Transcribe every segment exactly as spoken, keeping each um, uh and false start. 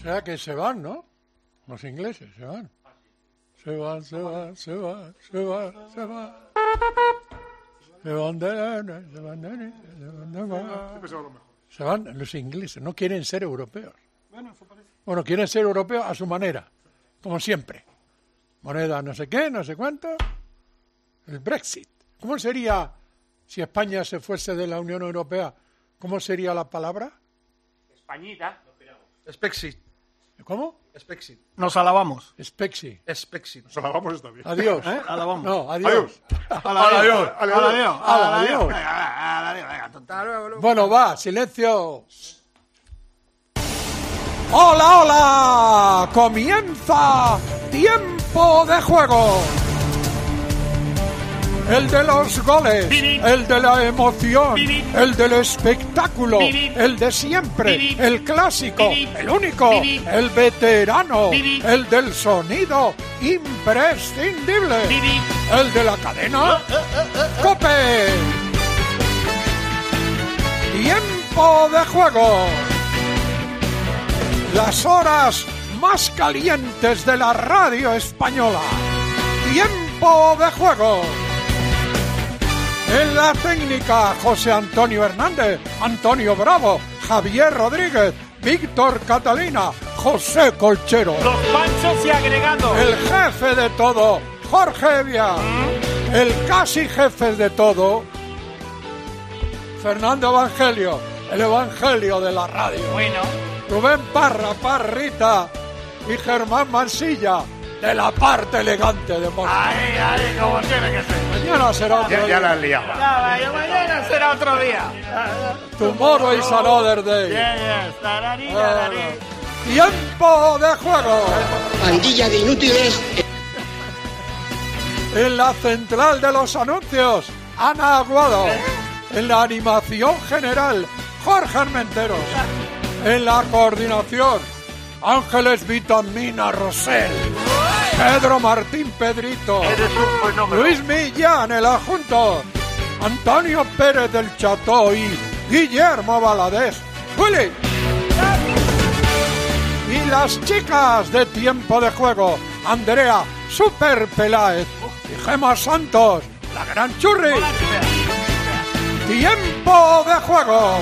sea que se van, ¿no? Los ingleses se van. Se van, se van, se van, se van, se van. Se van de la... Se van de la... Se van los ingleses, no quieren ser europeos. Bueno, quieren ser europeos a su manera, como siempre. Moneda no sé qué, no sé cuánto. El Brexit. ¿Cómo sería si España se fuese de la Unión Europea? ¿Cómo sería la palabra? Españita. Spexit. ¿Cómo? Spexit. Nos alabamos. Spexi. Spexit. Nos alabamos está bien. Adiós. ¿Eh? Alabamos. No, adiós. Adiós. Adiós. Adiós. Adiós. Bueno, va, silencio. ¡Hola, hola! ¡Comienza Tiempo de Juego! El de los goles, el de la emoción, el del espectáculo, el de siempre, el clásico, el único, el veterano, el del sonido imprescindible, el de la cadena COPE. Tiempo de Juego. Las horas más calientes de la radio española. Tiempo de Juego. En la técnica, José Antonio Hernández, Antonio Bravo, Javier Rodríguez, Víctor Catalina, José Colchero. Los panchos y agregando. El jefe de todo, Jorge Evia. ¿Mm? El casi jefe de todo, Fernando Evangelio, el evangelio de la radio. Bueno. Rubén Parra, Parrita y Germán Mansilla, de la parte elegante de Moscú. Ahí, ahí, como tiene que ser. Mañana será otro Ya, día. ya la has liado. Ya, vaya, mañana será otro día. Tomorrow is another day. Yeah, yeah. Tararí, tararí. Tiempo de Juego. Pandilla de inútiles. En la central de los anuncios, Ana Aguado. En la animación general, Jorge Armenteros. En la coordinación, Ángeles Vitamina Rosell. Pedro Martín Pedrito. Luis Millán, el adjunto. Antonio Pérez del Cható y Guillermo Valadez. ¡Willy! Y las chicas de Tiempo de Juego, Andrea Super Peláez y Gema Santos, la gran Churri. Tiempo de Juego.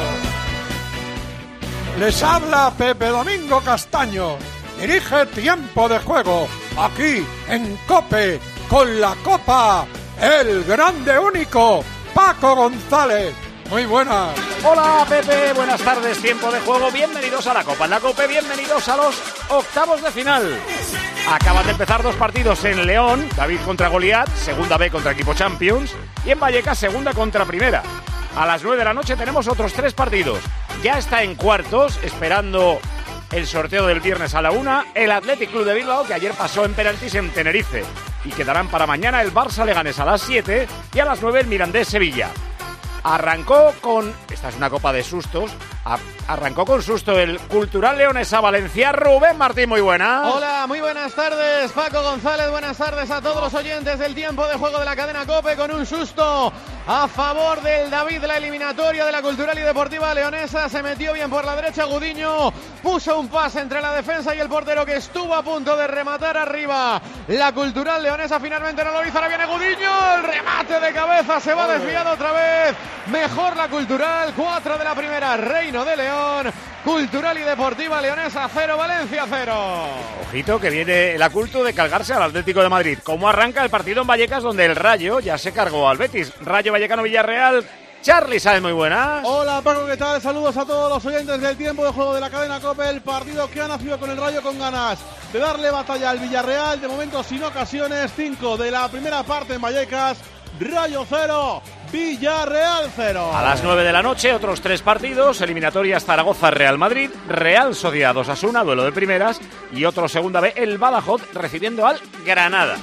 Les habla Pepe Domingo Castaño. Dirige Tiempo de Juego, aquí en COPE, con la copa, el grande único, Paco González. Muy buenas. Hola Pepe, buenas tardes, Tiempo de Juego, bienvenidos a la Copa en la COPE, bienvenidos a los octavos de final. Acaban de empezar dos partidos en León, David contra Goliat, segunda B contra equipo Champions, y en Vallecas, segunda contra primera. A las nueve de la noche tenemos otros tres partidos. Ya está en cuartos, esperando el sorteo del viernes a la una, el Athletic Club de Bilbao, que ayer pasó en penaltis en Tenerife. Y quedarán para mañana el Barça Leganés a las siete y a las nueve el Mirandés Sevilla. Arrancó con... Esta es una copa de sustos. Arrancó con susto el Cultural Leonesa Valencia. Rubén Martín, muy buenas. Hola, muy buenas tardes. Paco González, buenas tardes a todos los oyentes del Tiempo de Juego de la cadena COPE, con un susto a favor del David. La eliminatoria de la Cultural y Deportiva Leonesa se metió bien por la derecha. Gudiño puso un pase entre la defensa y el portero, que estuvo a punto de rematar arriba. La Cultural Leonesa finalmente no lo hizo. Ahora viene Gudiño, el remate de cabeza se va desviado otra vez. Mejor la Cultural, cuatro de la primera, Reino de León. Cultural y Deportiva Leonesa cero, Valencia cero. Ojito que viene la Cultu de cargarse al Atlético de Madrid. ¿Cómo arranca el partido en Vallecas, donde el Rayo ya se cargó al Betis? Rayo Vallecano Villarreal. Charly Sáenz, muy buenas. Hola Paco, ¿qué tal? Saludos a todos los oyentes del Tiempo de Juego de la cadena COPE. El partido que ha nacido con el Rayo con ganas de darle batalla al Villarreal. De momento sin ocasiones. Cinco de la primera parte en Vallecas. Rayo cero, Villarreal cero. A las nueve de la noche, otros tres partidos. Eliminatorias Zaragoza-Real Madrid, Real Sociedad Osasuna, duelo de primeras. Y otro segunda B, el Badajoz recibiendo al Granada.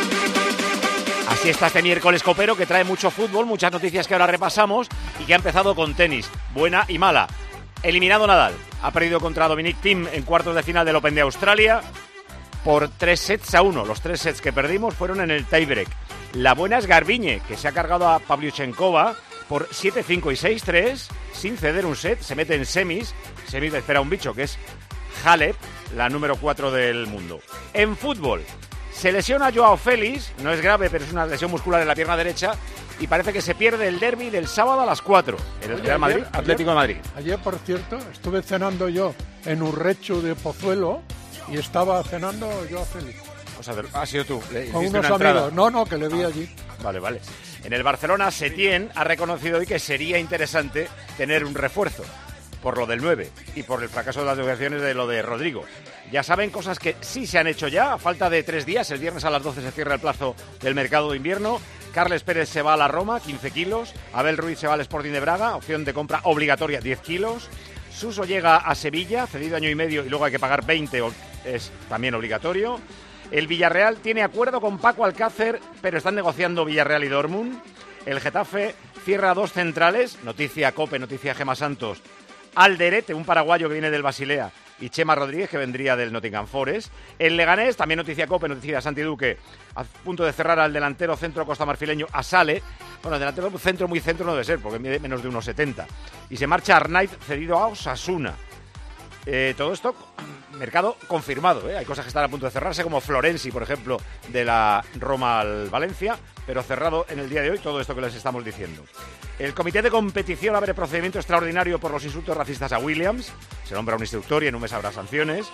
Así está este miércoles copero, que trae mucho fútbol, muchas noticias que ahora repasamos y que ha empezado con tenis, buena y mala. Eliminado Nadal, ha perdido contra Dominic Thiem en cuartos de final del Open de Australia por tres sets a uno. Los tres sets que perdimos fueron en el tiebreak. La buena es Garbiñe, que se ha cargado a Pavlyuchenkova por siete cinco y seis tres, sin ceder un set, se mete en semis. Semis le espera un bicho que es Halep, la número cuatro del mundo. En fútbol, se lesiona Joao Félix, no es grave, pero es una lesión muscular en la pierna derecha, y parece que se pierde el derbi del sábado a las cuatro, en el Oye, Real Madrid, ayer, Atlético de Madrid. Ayer, por cierto, estuve cenando yo en Urrechu de Pozuelo y estaba cenando Joao Félix. O sea, ha sido tú. Le Con hiciste unos una entrada. amigos. No, no, que le vi allí. Vale, vale. En el Barcelona, Setién ha reconocido hoy que sería interesante tener un refuerzo por lo del nueve y por el fracaso de las negociaciones de lo de Rodrigo. Ya saben, cosas que sí se han hecho ya, a falta de tres días. El viernes a las doce se cierra el plazo del mercado de invierno. Carles Pérez se va a la Roma, quince kilos. Abel Ruiz se va al Sporting de Braga, opción de compra obligatoria, diez kilos. Suso llega a Sevilla, cedido año y medio, y luego hay que pagar veinte, es también obligatorio. El Villarreal tiene acuerdo con Paco Alcácer, pero están negociando Villarreal y Dortmund. El Getafe cierra dos centrales, noticia COPE, noticia Gemma Santos. Alderete, un paraguayo que viene del Basilea, y Chema Rodríguez, que vendría del Nottingham Forest. El Leganés, también noticia COPE, noticia Santi Duque, a punto de cerrar al delantero centro costamarfileño Asale. Bueno, el delantero centro muy centro no debe ser, porque mide menos de uno setenta. Y se marcha Arnaiz, cedido a Osasuna. Eh, todo esto, mercado confirmado, ¿eh? Hay cosas que están a punto de cerrarse, como Florenzi, por ejemplo, de la Roma al Valencia, pero cerrado en el día de hoy todo esto que les estamos diciendo. El comité de competición abre procedimiento extraordinario por los insultos racistas a Williams. Se nombra un instructor y en un mes habrá sanciones.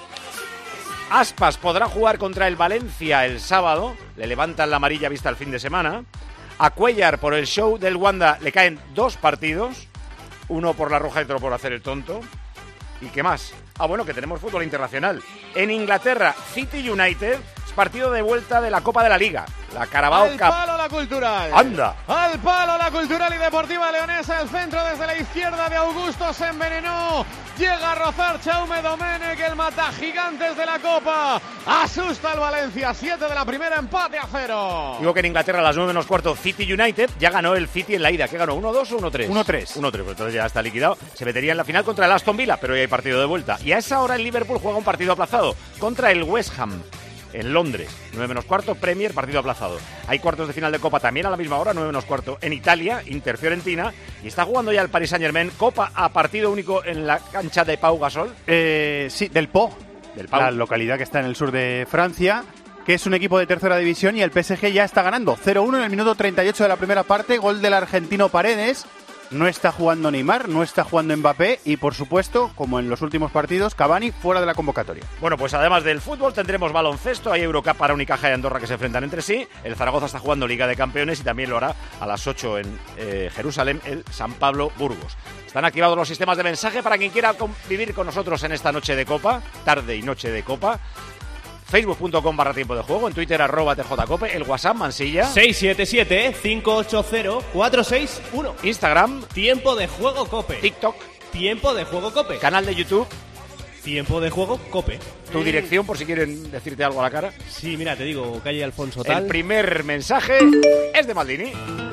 Aspas podrá jugar contra el Valencia el sábado. Le levantan la amarilla vista el fin de semana. A Cuellar, por el show del Wanda, le caen dos partidos. Uno por la roja y otro por hacer el tonto. ¿Y qué más? Ah, bueno, que tenemos fútbol internacional. En Inglaterra, City United, es partido de vuelta de la Copa de la Liga. La Carabao Al Cup. palo la Cultural. ¡Anda! Al palo la Cultural y Deportiva Leonesa. El centro desde la izquierda de Augusto se envenenó. Llega a rozar Chaume Domenech, el mata gigantes de la Copa. Asusta al Valencia. siete de la primera, empate a cero. Digo que en Inglaterra a las nueve menos cuarto, City United ya ganó el City en la ida. ¿Qué ganó? ¿uno dos o uno tres? uno tres. uno tres, pues entonces ya está liquidado. Se metería en la final contra el Aston Villa, pero hoy hay partido de vuelta. Y a esa hora el Liverpool juega un partido aplazado contra el West Ham en Londres. nueve menos cuarto, Premier, partido aplazado. Hay cuartos de final de Copa también a la misma hora, nueve menos cuarto en Italia, Inter-Fiorentina. Y está jugando ya el Paris Saint-Germain, Copa a partido único en la cancha de Pau Gasol. Eh, sí, del Po, Del Pau. la localidad que está en el sur de Francia, que es un equipo de tercera división, y el P S G ya está ganando cero uno en el minuto treinta y ocho de la primera parte, gol del argentino Paredes. No está jugando Neymar, no está jugando Mbappé y, por supuesto, como en los últimos partidos, Cavani fuera de la convocatoria. Bueno, pues además del fútbol tendremos baloncesto, hay Eurocup para Unicaja y Andorra que se enfrentan entre sí, el Zaragoza está jugando Liga de Campeones y también lo hará a las ocho en eh, Jerusalén el San Pablo Burgos. Están activados los sistemas de mensaje para quien quiera convivir con nosotros en esta noche de Copa, tarde y noche de Copa. facebook punto com barra tiempo de juego, en Twitter arroba tjcope, el WhatsApp Mansilla, seis siete siete, cinco ocho cero, cuatro seis uno. Instagram, Tiempo de juego Cope. TikTok, Tiempo de juego Cope. canal de YouTube, Tiempo de juego Cope. tu dirección por si quieren decirte algo a la cara. Sí, mira, te digo, calle Alfonso Tal. El primer mensaje es de Maldini.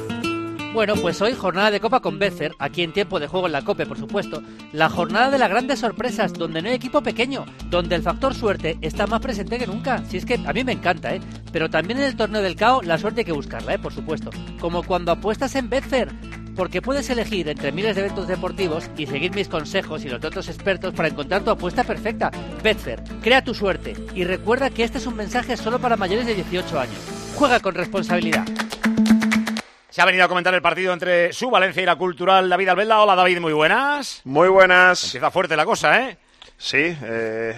Bueno, pues hoy jornada de Copa con Betfair, aquí en Tiempo de Juego en la COPE, por supuesto. La jornada de las grandes sorpresas, donde no hay equipo pequeño, donde el factor suerte está más presente que nunca. Si es que a mí me encanta, ¿eh? Pero también en el torneo del C A O la suerte hay que buscarla, ¿eh? Por supuesto. Como cuando apuestas en Betfair, porque puedes elegir entre miles de eventos deportivos y seguir mis consejos y los de otros expertos para encontrar tu apuesta perfecta. Betfair, crea tu suerte. Y recuerda que este es un mensaje solo para mayores de dieciocho años. Juega con responsabilidad. Se ha venido a comentar el partido entre su Valencia y la Cultural, David Albelda. Hola, David, muy buenas. Muy buenas. Empieza fuerte la cosa, ¿eh? Sí, eh,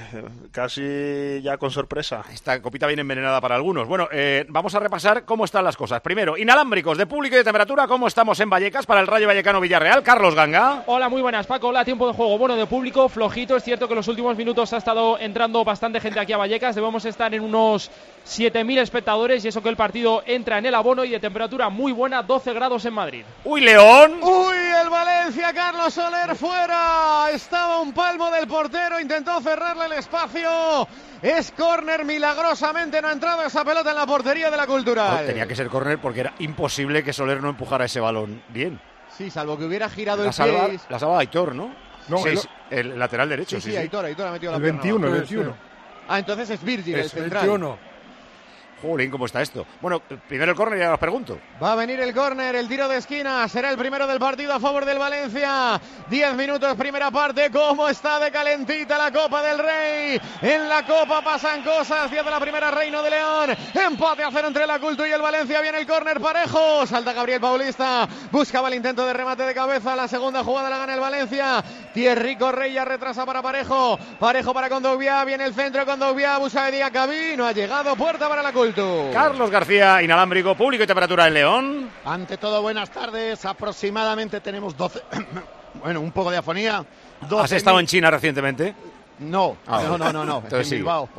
casi ya con sorpresa. Esta copita viene envenenada para algunos. Bueno, eh, vamos a repasar cómo están las cosas. Primero, inalámbricos de público y de temperatura. ¿Cómo estamos en Vallecas para el Rayo Vallecano Villarreal? Carlos Ganga. Hola, muy buenas, Paco. Hola, tiempo de juego. Bueno, de público, flojito. Es cierto que en los últimos minutos ha estado entrando bastante gente aquí a Vallecas. Debemos estar en unos siete mil espectadores y eso que el partido entra en el abono y de temperatura muy buena, doce grados en Madrid. ¡Uy, León! ¡Uy, el Valencia! Carlos Soler fuera. Estaba un palmo del portero, intentó cerrarle el espacio. Es córner, milagrosamente no ha entrado esa pelota en la portería de la Cultural. No, tenía que ser córner porque era imposible que Soler no empujara ese balón bien. Sí, salvo que hubiera girado La el salva, pie. la salva Aitor, ¿no? No, sí, el- sí, el lateral derecho. Sí, sí, sí, sí. Aitor, Aitor ha metido la El pierna veintiuno, el abajo. veintiuno. Ah, entonces es Virgil, el Es central. veintiuno. Jolín, ¿cómo está esto? Bueno, primero el córner y ya os pregunto. Va a venir el córner, el tiro de esquina, será el primero del partido a favor del Valencia. Diez minutos, primera parte. ¿Cómo está de calentita la Copa del Rey? En la Copa pasan cosas. Diez de la primera, Reino de León. Empate a cero entre la Cultu y el Valencia. Viene el córner parejo. Salta Gabriel Paulista. Buscaba el intento de remate de cabeza. La segunda jugada la gana el Valencia. Thierry Correia retrasa para Parejo. Parejo para Kondogbia. Viene el centro. Kondogbia busca de Diacabí. No ha llegado. Puerta para la Cultu. Carlos García, inalámbrico, público y temperatura en León. Ante todo, buenas tardes. Aproximadamente tenemos doce. Bueno, un poco de afonía. doce ¿Has estado mil... en China recientemente? No, ah, no, no, no, no. Entonces en sí. Bilbao.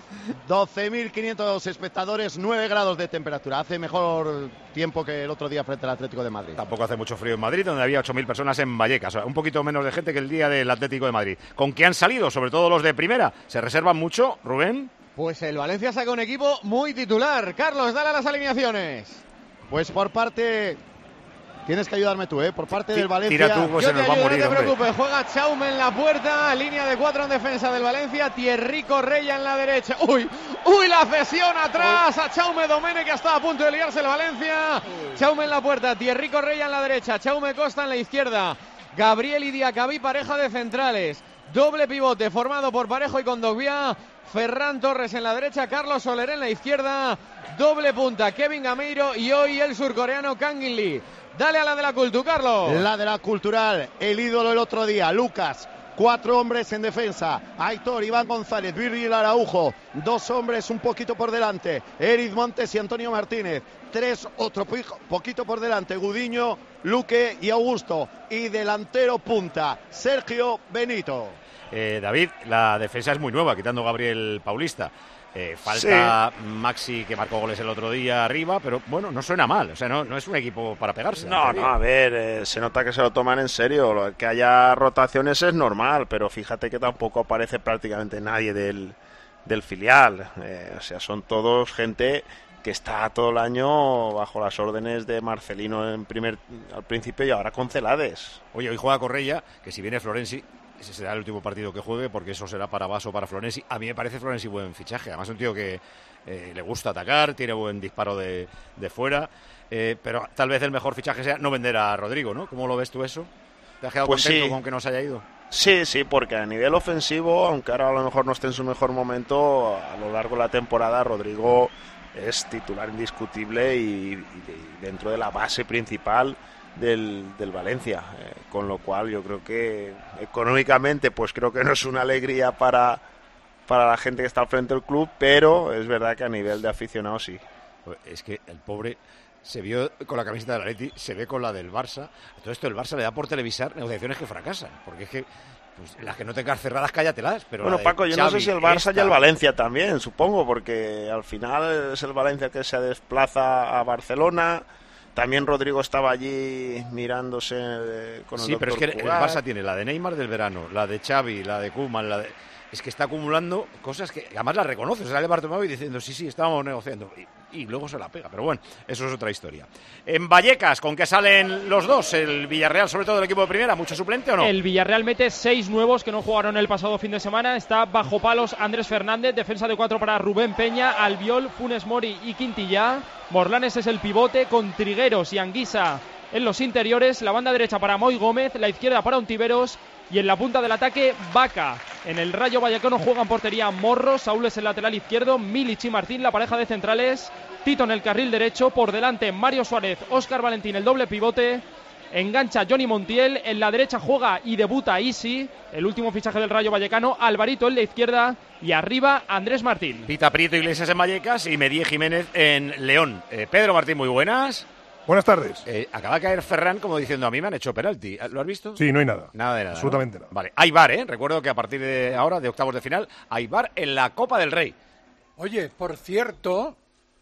doce mil quinientos espectadores, nueve grados de temperatura. Hace mejor tiempo que el otro día frente al Atlético de Madrid. Tampoco hace mucho frío en Madrid, donde había ocho mil personas en Vallecas. O sea, un poquito menos de gente que el día del Atlético de Madrid. ¿Con qué han salido? Sobre todo los de primera. ¿Se reservan mucho, Rubén? Pues el Valencia saca un equipo muy titular. Carlos, dale a las alineaciones. Pues por parte... Tienes que ayudarme tú, ¿eh? Por parte del Valencia... Tira tú, pues Yo se nos te va a ayudo, morir, no te hombre. preocupes. Juega Chaume en la puerta, línea de cuatro en defensa del Valencia. Thierry Correia en la derecha. ¡Uy! ¡Uy! La cesión atrás a Chaume Domene, que está a punto de liarse el Valencia. Uy. Chaume en la puerta, Thierry Correia en la derecha, Chaume Costa en la izquierda. Gabriel y Diacabí, pareja de centrales. Doble pivote formado por Parejo y Kondogbia. Ferran Torres en la derecha, Carlos Soler en la izquierda, doble punta, Kevin Gameiro y hoy el surcoreano Kang In Lee. Dale a la de la Cultu, Carlos. La de la Cultural, el ídolo el otro día, Lucas. Cuatro hombres en defensa, Aitor, Iván González, Virgil Araujo. Dos hombres un poquito por delante, Eric Montes y Antonio Martínez. Tres, otro poquito por delante, Gudiño, Luque y Augusto. Y delantero punta, Sergio Benito. Eh, David, la defensa es muy nueva, quitando Gabriel Paulista. Eh, falta sí. Maxi, que marcó goles el otro día arriba, pero bueno, no suena mal. O sea, no, no es un equipo para pegarse. No, no, a ver, eh, se nota que se lo toman en serio. Lo que haya rotaciones es normal, pero fíjate que tampoco aparece prácticamente nadie del, del filial. Eh, o sea, son todos gente que está todo el año bajo las órdenes de Marcelino en primer, al principio y ahora con Celades. Oye, hoy juega Correia, que si viene Florenzi... ese será el último partido que juegue, porque eso será para Basso o para Florenzi. A mí me parece Florenzi buen fichaje. Además, es un tío que eh, le gusta atacar, tiene buen disparo de, de fuera. Eh, pero tal vez el mejor fichaje sea no vender a Rodrigo, ¿no? ¿Cómo lo ves tú eso? ¿Te has quedado pues contento sí. con que no se haya ido? Sí, sí, porque a nivel ofensivo, aunque ahora a lo mejor no esté en su mejor momento, a lo largo de la temporada Rodrigo es titular indiscutible y, y dentro de la base principal Del, del Valencia, eh, con lo cual yo creo que económicamente pues creo que no es una alegría para, para la gente que está al frente del club, pero es verdad que a nivel de aficionado sí. Es que el pobre se vio con la camiseta del Atleti, se ve con la del Barça. A todo esto el Barça le da por televisar negociaciones que fracasan, porque es que pues, las que no tengas cerradas cállatelas. Pero bueno, Paco, yo Xavi, no sé si el Barça esta... y el Valencia también, supongo, porque al final es el Valencia que se desplaza a Barcelona. También Rodrigo estaba allí mirándose eh, con el Sí, pero es que el Barça tiene la de Neymar del verano, la de Xavi, la de Koeman, la de... Es que está acumulando cosas que además las reconoce. Sale Bartomeu y diciendo, sí, sí, estábamos negociando. Y, y luego se la pega. Pero bueno, eso es otra historia. En Vallecas, ¿con qué salen los dos? El Villarreal, sobre todo el equipo de primera, ¿mucho suplente o no? El Villarreal mete seis nuevos que no jugaron el pasado fin de semana. Está bajo palos Andrés Fernández, defensa de cuatro para Rubén Peña, Albiol, Funes Mori y Quintillá. Morlanes es el pivote con Trigueros y Anguisa en los interiores. La banda derecha para Moy Gómez, la izquierda para Ontiveros. Y en la punta del ataque, Vaca. En el Rayo Vallecano juega en portería Morro, Saúl es el lateral izquierdo, Milic y Martín, la pareja de centrales, Tito en el carril derecho, por delante Mario Suárez, Óscar Valentín, el doble pivote, engancha Johnny Montiel, en la derecha juega y debuta Isi, el último fichaje del Rayo Vallecano, Alvarito en la izquierda y arriba Andrés Martín. Pita Prieto Iglesias en Vallecas y Medie Jiménez en León. Eh, Pedro Martín, muy buenas. Buenas tardes. Eh, acaba de caer Ferran como diciendo, a mí me han hecho penalti. ¿Lo has visto? Sí, no hay nada. Nada de nada. Absolutamente ¿no? nada. Vale, hay V A R, ¿eh? Recuerdo que a partir de ahora, de octavos de final, hay V A R en la Copa del Rey. Oye, por cierto,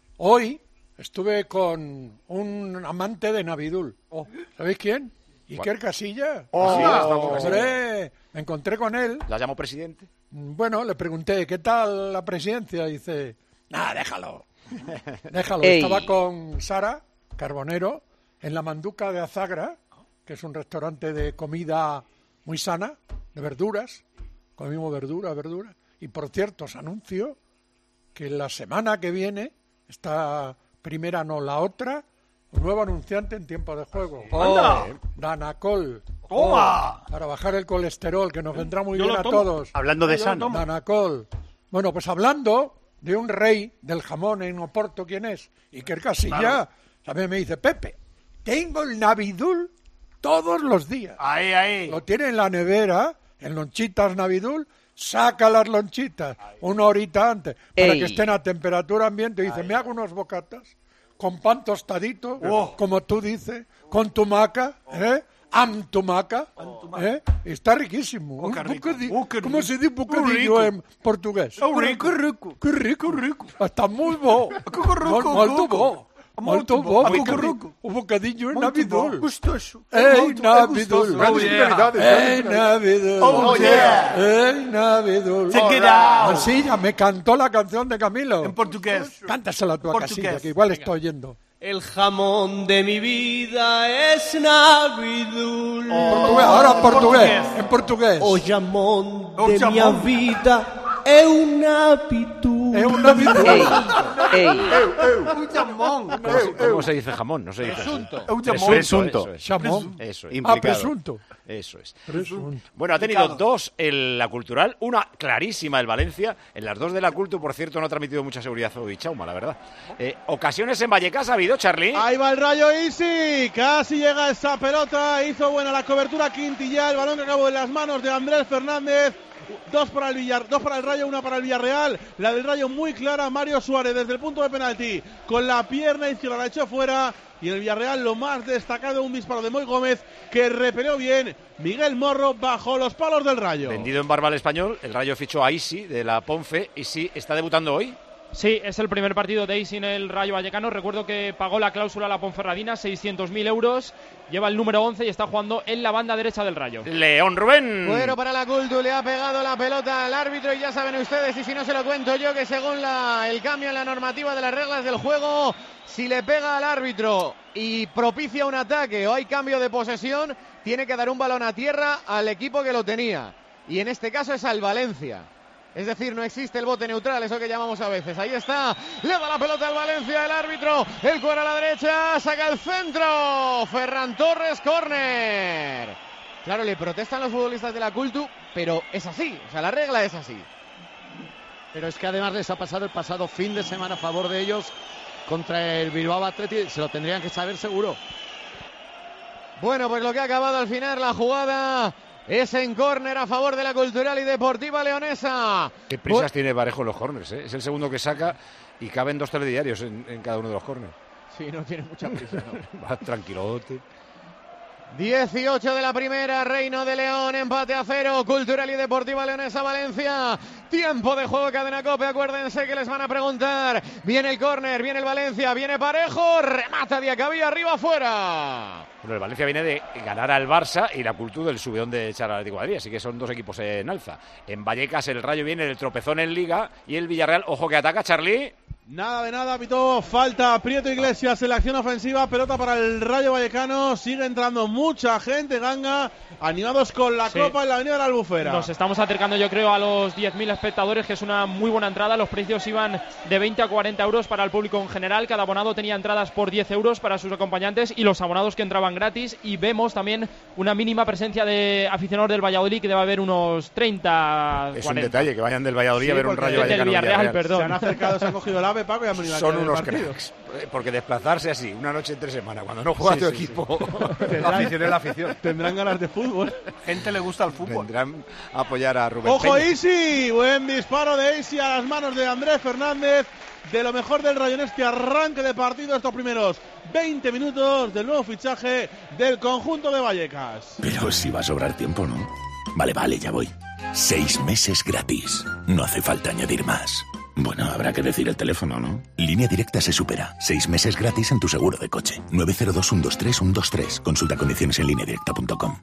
hoy estuve con un amante de Navidul. Oh. ¿Sabéis quién? Iker Casillas. Oh, sí, oh, hombre, me encontré con él. ¿La llamó presidente? Bueno, le pregunté, ¿qué tal la presidencia? Y dice, nada, déjalo. Déjalo. Ey. Estaba con Sara Carbonero en la Manduca de Azagra, que es un restaurante de comida muy sana, de verduras. Comimos verduras, verduras. Y por cierto, os anuncio que la semana que viene esta primera no, la otra, un nuevo anunciante en tiempo de juego. ¡Anda! Danacol. ¡Toma! Para bajar el colesterol, que nos vendrá muy Yo bien lo a tomo. todos. Hablando de Yo lo sano. tomo. Danacol. Bueno, pues hablando de un rey del jamón en Oporto, ¿quién es? Iker Casillas. Claro. También me dice, Pepe, tengo el Navidul todos los días. Ahí, ahí. Lo tiene en la nevera, en lonchitas Navidul, saca las lonchitas una horita antes para Ey. que estén a temperatura ambiente. Y dice, me hago unos bocatas con pan tostadito, Oh. como tú dices, con tumaca, ¿eh? Am tumaca, ¿eh? Está riquísimo. Oh, qué Un rico. bocadi- Oh, qué ¿Cómo rico. se dice Oh, bocadillo rico. en portugués? Oh, rico. Qué rico, qué rico, rico. Está muy bo. Cucurruco, Mol- Molto cuco. bo. Molto Molto bo. bo. Un Cucurruco. bocadi- Un bocadillo en Molto Navidul. bo. Gustoso. ¡Ey, Molto- Navidul! gustoso. Oh, yeah. ¡Ey, Navidul! Oh, yeah. ¡Ey, Navidul! Check it out. Así ya me cantó la canción de Camilo. En portugués. Cántasela tú a Portugués. Casillas, que igual estoy oyendo. El jamón de mi vida es Navidul. Portugués, ahora portugués, en portugués. O jamón O de jamón. mi vida é un Navidul. Es un Navidul. Ey, ey. Un jamón. ¿Cómo, se, cómo se dice jamón? No se dice así. Un jamón. Presunto. Eso es. Chamón. Eso es. Ah, Implicado. presunto. Eso es. Presunto. Bueno, ha tenido dos en la Cultural, una clarísima el Valencia. En las dos de la Cultu, por cierto, no ha transmitido mucha seguridad Zoe Chauma, la verdad. Eh, ocasiones en Vallecas ha habido, Charlie. Ahí va el Rayo Easy, casi llega esa pelota, hizo buena la cobertura Quintilla, el balón que acabó en las manos de Andrés Fernández. Dos para el Villar, dos para el Rayo, una para el Villarreal. La del Rayo muy clara, Mario Suárez desde el punto de penalti con la pierna izquierda la echó fuera. Y en el Villarreal lo más destacado, un disparo de Moy Gómez que repelió bien Miguel Morro bajo los palos del Rayo. Vendido en Barbal Español, el Rayo fichó a Isi de la Ponfe. Isi está debutando hoy. Sí, es el primer partido de Isi en el Rayo Vallecano. Recuerdo que pagó la cláusula a la Ponferradina, seiscientos mil euros. Lleva el número once y está jugando en la banda derecha del Rayo. León Rubén. Bueno, para la Cultu le ha pegado la pelota al árbitro y ya saben ustedes, y si no se lo cuento yo, que según la, el cambio en la normativa de las reglas del juego, si le pega al árbitro y propicia un ataque o hay cambio de posesión, tiene que dar un balón a tierra al equipo que lo tenía. Y en este caso es al Valencia. Es decir, no existe el bote neutral, eso que llamamos a veces. Ahí está, le da la pelota al Valencia, el árbitro, el cuero a la derecha, saca el centro, Ferran Torres, córner. Claro, le protestan los futbolistas de la Cultu, pero es así, o sea, la regla es así. Pero es que además les ha pasado el pasado fin de semana a favor de ellos contra el Bilbao Athletic, se lo tendrían que saber seguro. Bueno, pues lo que ha acabado al final la jugada es en córner a favor de la Cultural y Deportiva Leonesa. Qué prisas tiene Parejo en los córners, ¿eh? Es el segundo que saca y caben dos telediarios en, en cada uno de los córners. Sí, no tiene mucha prisa, ¿no? Va tranquilote. dieciocho de la primera, Reino de León, empate a cero, Cultural y Deportiva Leonesa Valencia, tiempo de juego Cadena Cope, acuérdense que les van a preguntar, viene el córner, viene el Valencia, viene Parejo, remata Diacabí, arriba, afuera. Bueno, el Valencia viene de ganar al Barça y la Cultu del subidón de echar al Atlético de Madrid, así que son dos equipos en alza. En Vallecas el Rayo viene del tropezón en Liga y el Villarreal, ojo que ataca, Charlie. Nada de nada, pitó falta Prieto Iglesias en la acción ofensiva, pelota para el Rayo Vallecano, sigue entrando mucha gente, ganga, animados con la Sí. copa en la avenida de la Albufera. Nos estamos acercando, yo creo, a los diez mil espectadores, que es una muy buena entrada. Los precios iban de veinte a cuarenta euros para el público en general. Cada abonado tenía entradas por diez euros para sus acompañantes y los abonados que entraban gratis. Y vemos también una mínima presencia de aficionados del Valladolid, que debe haber unos treinta, Es cuarenta. un detalle que vayan del Valladolid Sí, a ver un porque Rayo del Vallecano. Villarreal, Villarreal. perdón. Se han acercado, se han cogido el ave, Paco, y han venido aquí a Son ver el unos partido. cracks. Porque desplazarse así, una noche entre semana, cuando no juega Sí, tu sí, equipo, La afición es la afición. Tendrán ganas de fútbol. Gente le gusta el fútbol. vendrán a apoyar a Rubén ¡Ojo, Peña. Easy! Buen disparo de Easy a las manos de Andrés Fernández. De lo mejor del Rayo en este arranque de partido, estos primeros veinte minutos del nuevo fichaje del conjunto de Vallecas. Pero si va a sobrar tiempo, ¿no? Vale, vale, ya voy. Seis meses gratis. No hace falta añadir más. Bueno, habrá que decir el teléfono, ¿no? Línea Directa se supera. Seis meses gratis en tu seguro de coche. nueve cero dos, uno dos tres, uno dos tres. Consulta condiciones en línea directa punto com.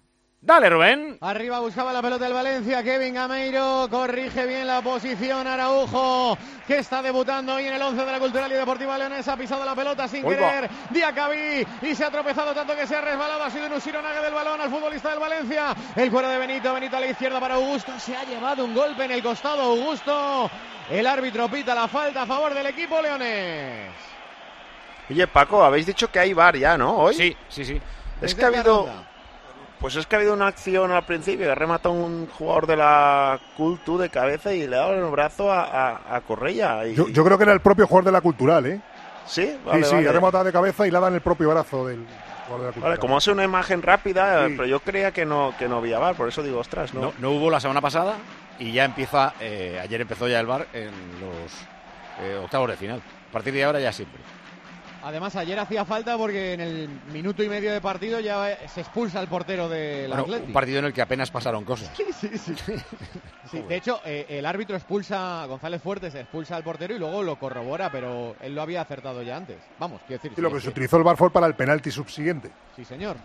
Dale, Rubén. Arriba buscaba la pelota del Valencia, Kevin Gameiro, corrige bien la posición Araujo, que está debutando hoy en el once de la Cultural y Deportiva Leonesa, ha pisado la pelota sin Oiga. querer, Diacabí, y se ha tropezado tanto que se ha resbalado, ha sido un usironague del balón al futbolista del Valencia, el cuero de Benito, Benito a la izquierda para Augusto, se ha llevado un golpe en el costado Augusto, el árbitro pita la falta a favor del equipo leonés. Oye, Paco, habéis dicho que hay V A R ya, ¿no? Hoy. Sí, sí, sí. Es que ha habido... Pues es que ha habido una acción al principio que ha rematado un jugador de la Cultu de cabeza y le ha dado el brazo a, a, a Correia. Y... Yo, yo creo que era el propio jugador de la Cultural, ¿eh? Sí, vale, sí, sí, vale. ha rematado de cabeza y le ha dado en el propio brazo del jugador de la Cultural. Vale, como hace una imagen rápida, Sí. pero yo creía que no, que no había V A R, por eso digo, ostras, ¿no? No, no hubo la semana pasada y ya empieza, eh, ayer empezó ya el V A R en los eh, octavos de final. A partir de ahora ya siempre. Además, ayer hacía falta porque en el minuto y medio de partido ya se expulsa el portero del Bueno, Athletic. un partido en el que apenas pasaron cosas. Sí, sí, sí. Sí, de hecho, eh, el árbitro expulsa, González Fuertes expulsa al portero y luego lo corrobora, pero él lo había acertado ya antes. Vamos, quiero decir. Y lo sí, que sí. se utilizó el V A R fue para el penalti subsiguiente. Sí, señor.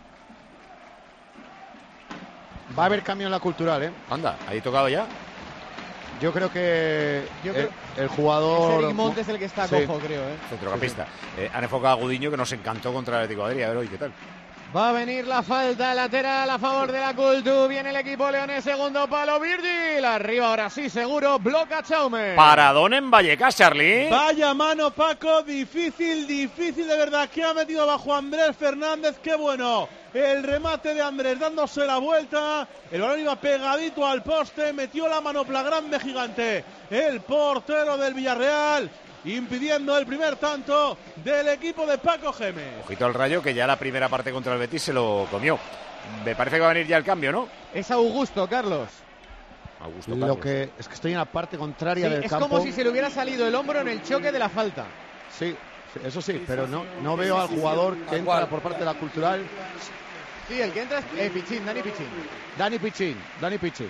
Va a haber cambio en la Cultural, ¿eh? Anda, ¿ahí tocado ya? Yo creo que Yo el, creo- el jugador... Es Eric Montes el que está Sí. cojo, creo, ¿eh? Centrocampista. Eh, han enfocado a Gudiño, que nos encantó contra el Atlético de Madrid. A ver hoy qué tal. Va a venir la falta lateral a favor de la Cultu. Viene el equipo leonés, segundo palo, Virgil. Arriba ahora sí, seguro, bloca Chaume. Paradón en Vallecas, Charlie. Vaya mano, Paco, difícil, difícil de verdad, que ha metido bajo Andrés Fernández, qué bueno. El remate de Andrés dándose la vuelta, el balón iba pegadito al poste, metió la manopla grande gigante, el portero del Villarreal, impidiendo el primer tanto del equipo de Paco Gémez. Ojito al Rayo, que ya la primera parte contra el Betis se lo comió. Me parece que va a venir ya el cambio, ¿no? Es Augusto, Carlos. Augusto Lo Carlos. que es que estoy en la parte contraria Sí, del es campo. como si se le hubiera salido el hombro en el choque de la falta. Sí, sí, eso sí, pero no, no veo al jugador que entra por parte de la Cultural. Sí, el que entra es eh, Pichín, Dani Pichín. Dani Pichín, Dani Pichín.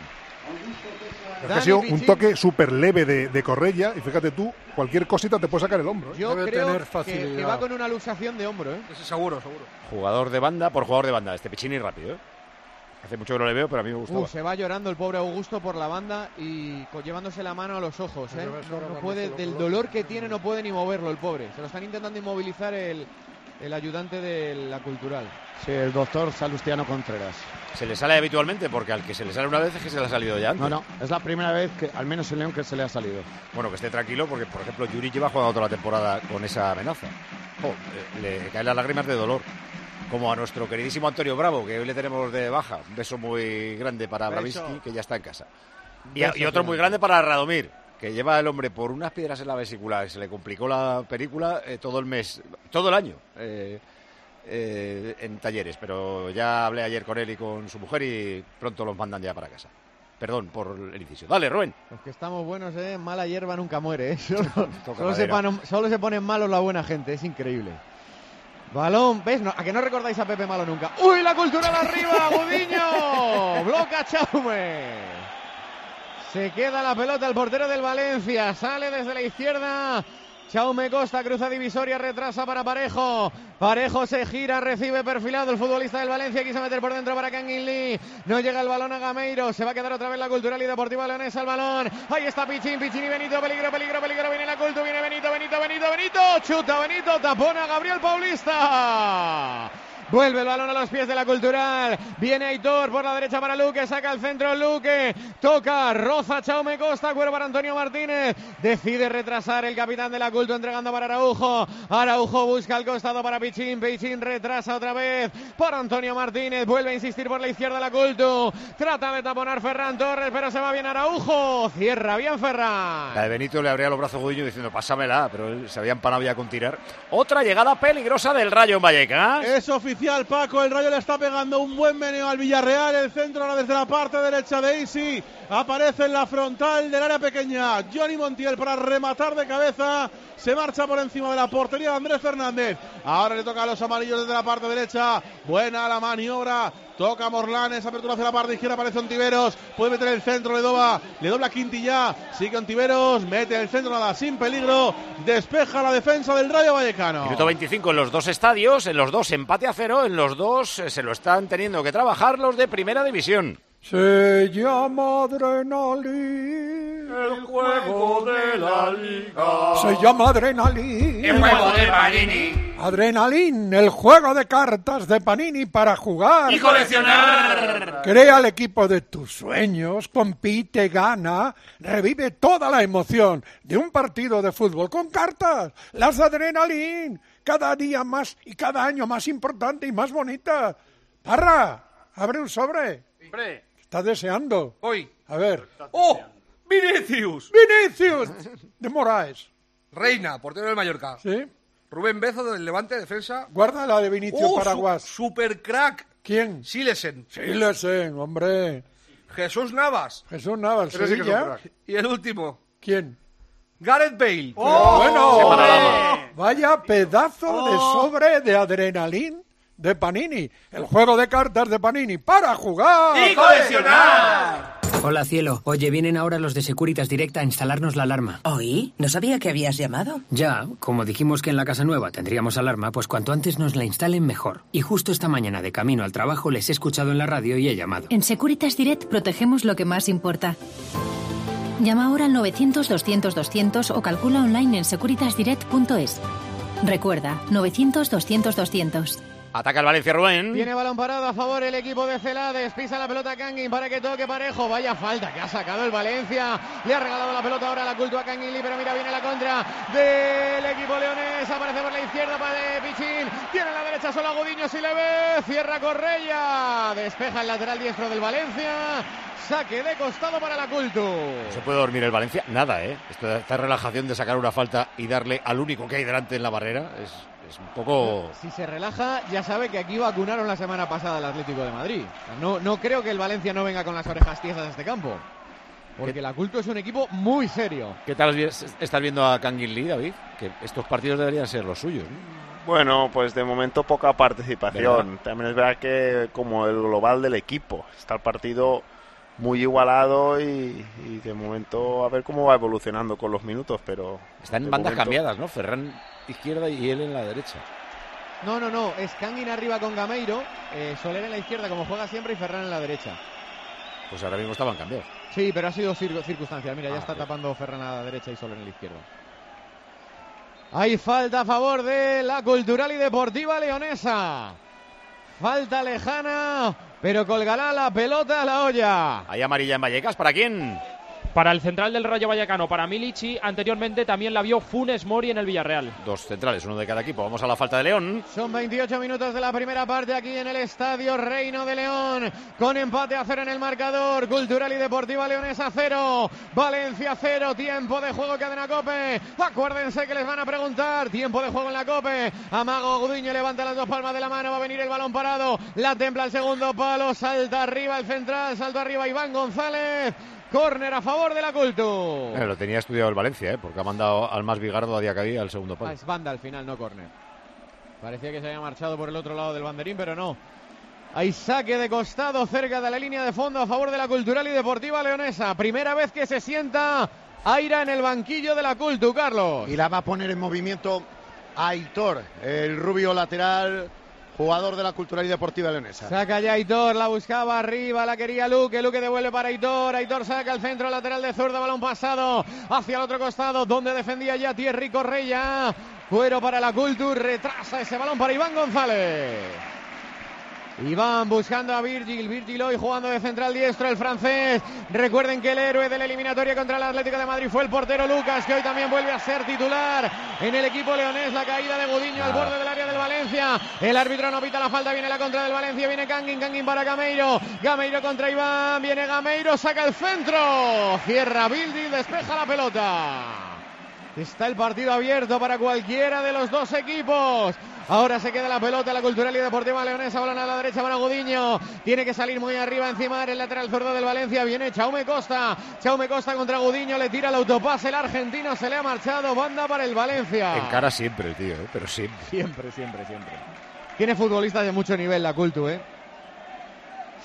Es que ha sido un toque súper leve de, de Correia y fíjate tú, cualquier cosita te puede sacar el hombro. ¿eh? Yo Debe creo tener que, facilidad. que va con una luxación de hombro, ¿eh? Ese seguro, seguro. Jugador de banda por jugador de banda. Este Pichini rápido, ¿eh? Hace mucho que no le veo, pero a mí me gustaba. Uh, se va llorando el pobre Augusto por la banda y co- llevándose la mano a los ojos, ¿eh? No, no puede, del dolor que tiene no puede ni moverlo el pobre. Se lo están intentando inmovilizar el, el ayudante de la Cultural. Sí, el doctor Salustiano Contreras. Se le sale habitualmente, porque al que se le sale una vez es que se le ha salido ya antes. No, no, es la primera vez que, al menos en León, que se le ha salido. Bueno, que esté tranquilo, porque, por ejemplo, Yuri lleva jugando toda la temporada con esa amenaza. Jo, eh, le caen las lágrimas de dolor. Como a nuestro queridísimo Antonio Bravo, que hoy le tenemos de baja. Un beso muy grande para Beso. Bravinsky, que ya está en casa. Y, a- Beso y otro muy gigante. grande para Radomir, que lleva el hombre por unas piedras en la vesícula y se le complicó la película eh, todo el mes, todo el año. Eh, eh, en talleres, pero ya hablé ayer con él y con su mujer y pronto los mandan ya para casa. Perdón por el inciso. Dale, Rubén. Los que estamos buenos, ¿eh? Mala hierba nunca muere, ¿eh? Solo, Toca solo se, madera. pan- solo se ponen malos la buena gente, es increíble. Balón, ¿ves? No, ¿a que no recordáis a Pepe Malo nunca? ¡Uy, la Cultural arriba! ¡Gudiño! ¡Bloca Chaume! Se queda la pelota el portero del Valencia. Sale desde la izquierda. Chaume Costa cruza divisoria, retrasa para Parejo. Parejo se gira, recibe perfilado el futbolista del Valencia. Quiso meter por dentro para Kangin Lee. No llega el balón a Gameiro. Se va a quedar otra vez la Cultural y Deportiva Leonesa el balón. Ahí está Pichín, Pichín y Benito. Peligro, peligro, peligro. Viene la Cultu, viene Benito, Benito, Benito, Benito. Chuta Benito, tapona Gabriel Paulista. Vuelve el balón a los pies de la Cultural. Viene Aitor por la derecha para Luque. Saca el centro Luque. Toca, roza Chaume Costa. Cuero para Antonio Martínez. Decide retrasar el capitán de la Cultu entregando para Araujo. Araujo busca al costado para Pichín. Pichín retrasa otra vez por Antonio Martínez. Vuelve a insistir por la izquierda la Cultu. Trata de taponar Ferran Torres, pero se va bien Araujo. Cierra bien Ferran. La de Benito le abría los brazos a Gudiño diciendo pásamela, pero él se había empanado ya con tirar. Otra llegada peligrosa del Rayo en Vallecas. Es oficial, Paco, el Rayo le está pegando un buen meneo al Villarreal, el centro ahora desde la parte derecha de Isi, aparece en la frontal del área pequeña Johnny Montiel para rematar de cabeza, se marcha por encima de la portería de Andrés Fernández, ahora le toca a los amarillos desde la parte derecha, buena la maniobra, Toca Morlanes, apertura hacia la parte izquierda, aparece Ontiveros, puede meter el centro, le dobla, le dobla Quintillá, sigue Ontiveros, mete el centro, nada, sin peligro, despeja la defensa del Rayo Vallecano. Minuto veinticinco en los dos estadios, en los dos empate a cero, en los dos eh, se lo están teniendo que trabajar los de Primera División. Se llama adrenalina. El juego de la liga. Se llama adrenalina. El juego de Panini. Adrenalina, el juego de cartas de Panini para jugar Y coleccionar. Crea el equipo de tus sueños, compite, gana, revive toda la emoción de un partido de fútbol con cartas. Las de Adrenalina, cada día más y cada año más importante y más bonita. Parra, abre un sobre. Hombre. Estás deseando. Hoy. A ver. ¡Oh! ¡Vinicius! ¡Vinicius! De Moraes. Reina, portero del Mallorca. Sí. Rubén Bezo del Levante, defensa. Guarda la de Vinicius ¡Oh, Paraguas. Su, super crack. ¿Quién? Silesen. Silesen, hombre. Jesús Navas. Jesús Navas, Ese sí que es un Sevilla. crack. Y el último. ¿Quién? Gareth Bale. ¡Oh! Bueno, Se para la- vaya pedazo Oh. de sobre de adrenalina de Panini. El juego de cartas de Panini para jugar. Y coleccionar. Hola, cielo. Oye, vienen ahora los de Securitas Direct a instalarnos la alarma. ¿Oí? No sabía que habías llamado. Ya, como dijimos que en la casa nueva tendríamos alarma, pues cuanto antes nos la instalen mejor. Y justo esta mañana de camino al trabajo les he escuchado en la radio y he llamado. En Securitas Direct protegemos lo que más importa. Llama ahora al novecientos doscientos doscientos o calcula online en securitas direct punto es. Recuerda, novecientos doscientos doscientos. Ataca el Valencia, Rubén. Tiene balón parado a favor el equipo de Celades. Pisa la pelota Kangin para que toque Parejo. Vaya falta que ha sacado el Valencia. Le ha regalado la pelota ahora a la culto a Kangin, pero mira, viene la contra del equipo leonés. Aparece por la izquierda para Pichín. Tiene a la derecha solo a Gudiño, si le ve. Cierra Correia. Despeja el lateral diestro del Valencia. Saque de costado para la culto. No se puede dormir el Valencia, nada, ¿eh? Esta, esta relajación de sacar una falta y darle al único que hay delante en la barrera es, es un poco... Si se relaja, ya sabe que aquí vacunaron la semana pasada al Atlético de Madrid. No, no creo que el Valencia no venga con las orejas tiesas a este campo. Porque la culto es un equipo muy serio. ¿Qué tal estás viendo a Kangin Lee, David? Que estos partidos deberían ser los suyos, ¿no? Bueno, pues de momento poca participación. ¿Verdad? También es verdad que como el global del equipo, está el partido muy igualado y, y de momento a ver cómo va evolucionando con los minutos, pero... Están de en bandas momento- cambiadas, ¿no? Ferran izquierda y él en la derecha. No, no, no. Es Kangin arriba con Gameiro. Eh, Soler en la izquierda como juega siempre y Ferran en la derecha. Pues ahora mismo estaban cambiados. Sí, pero ha sido cir- circunstancial. Mira, ya Ah, está bien. tapando Ferran a la derecha y Soler en la izquierda. Hay falta a favor de la Cultural y Deportiva Leonesa. Falta lejana, pero colgará la pelota a la olla. Hay amarilla en Vallecas, ¿para quién? Para el central del Rayo Vallecano, para Milic, y anteriormente también la vio Funes Mori en el Villarreal. Dos centrales, uno de cada equipo. Vamos a la falta de León. Son veintiocho minutos de la primera parte aquí en el Estadio Reino de León. Con empate a cero en el marcador. Cultural y Deportiva Leonesa cero. Valencia cero. Tiempo de juego, Cadena Cope. Acuérdense que les van a preguntar. Tiempo de juego en la Cope. Amago Gudiño levanta las dos palmas de la mano. Va a venir el balón parado. La templa el segundo palo. Salta arriba el central. Salta arriba Iván González. Córner a favor de la Cultu. Eh, lo tenía estudiado el Valencia, ¿eh? Porque ha mandado al más Vigardo a Diacabí al segundo Ah, palo. es banda al final, no córner. Parecía que se había marchado por el otro lado del banderín, pero no. Hay saque de costado cerca de la línea de fondo a favor de la Cultural y Deportiva Leonesa. Primera vez que se sienta Aira en el banquillo de la Cultu, Carlos. Y la va a poner en movimiento Aitor, el rubio lateral, jugador de la Cultural y Deportiva Leonesa. Saca ya Aitor, la buscaba arriba, la quería Luque, Luque devuelve para Aitor, Aitor saca el centro lateral de zurda, balón pasado hacia el otro costado, donde defendía ya Thierry Correia. Cuero para la Cultu, retrasa ese balón para Iván González. Iván buscando a Virgil, Virgil hoy jugando de central diestro, el francés. Recuerden que el héroe de la eliminatoria contra el Atlético de Madrid fue el portero Lucas, que hoy también vuelve a ser titular en el equipo leonés. La caída de Gudiño al borde del área del Valencia. El árbitro no pita la falta, viene la contra del Valencia, viene Kangin, Kangin para Gameiro. Gameiro contra Iván, viene Gameiro, saca el centro. Cierra Virgil, despeja la pelota. Está el partido abierto para cualquiera de los dos equipos. Ahora se queda la pelota, la Cultural y Deportiva Leonesa, balón a la derecha para Gudiño. Tiene que salir muy arriba encima del lateral zurdo del Valencia. Viene Chaume Costa. Chaume Costa contra Gudiño, le tira el autopase. El argentino se le ha marchado. Banda para el Valencia. En cara siempre el tío, ¿eh? Pero siempre. Siempre, siempre, siempre. Tiene futbolistas de mucho nivel la Cultu, ¿eh?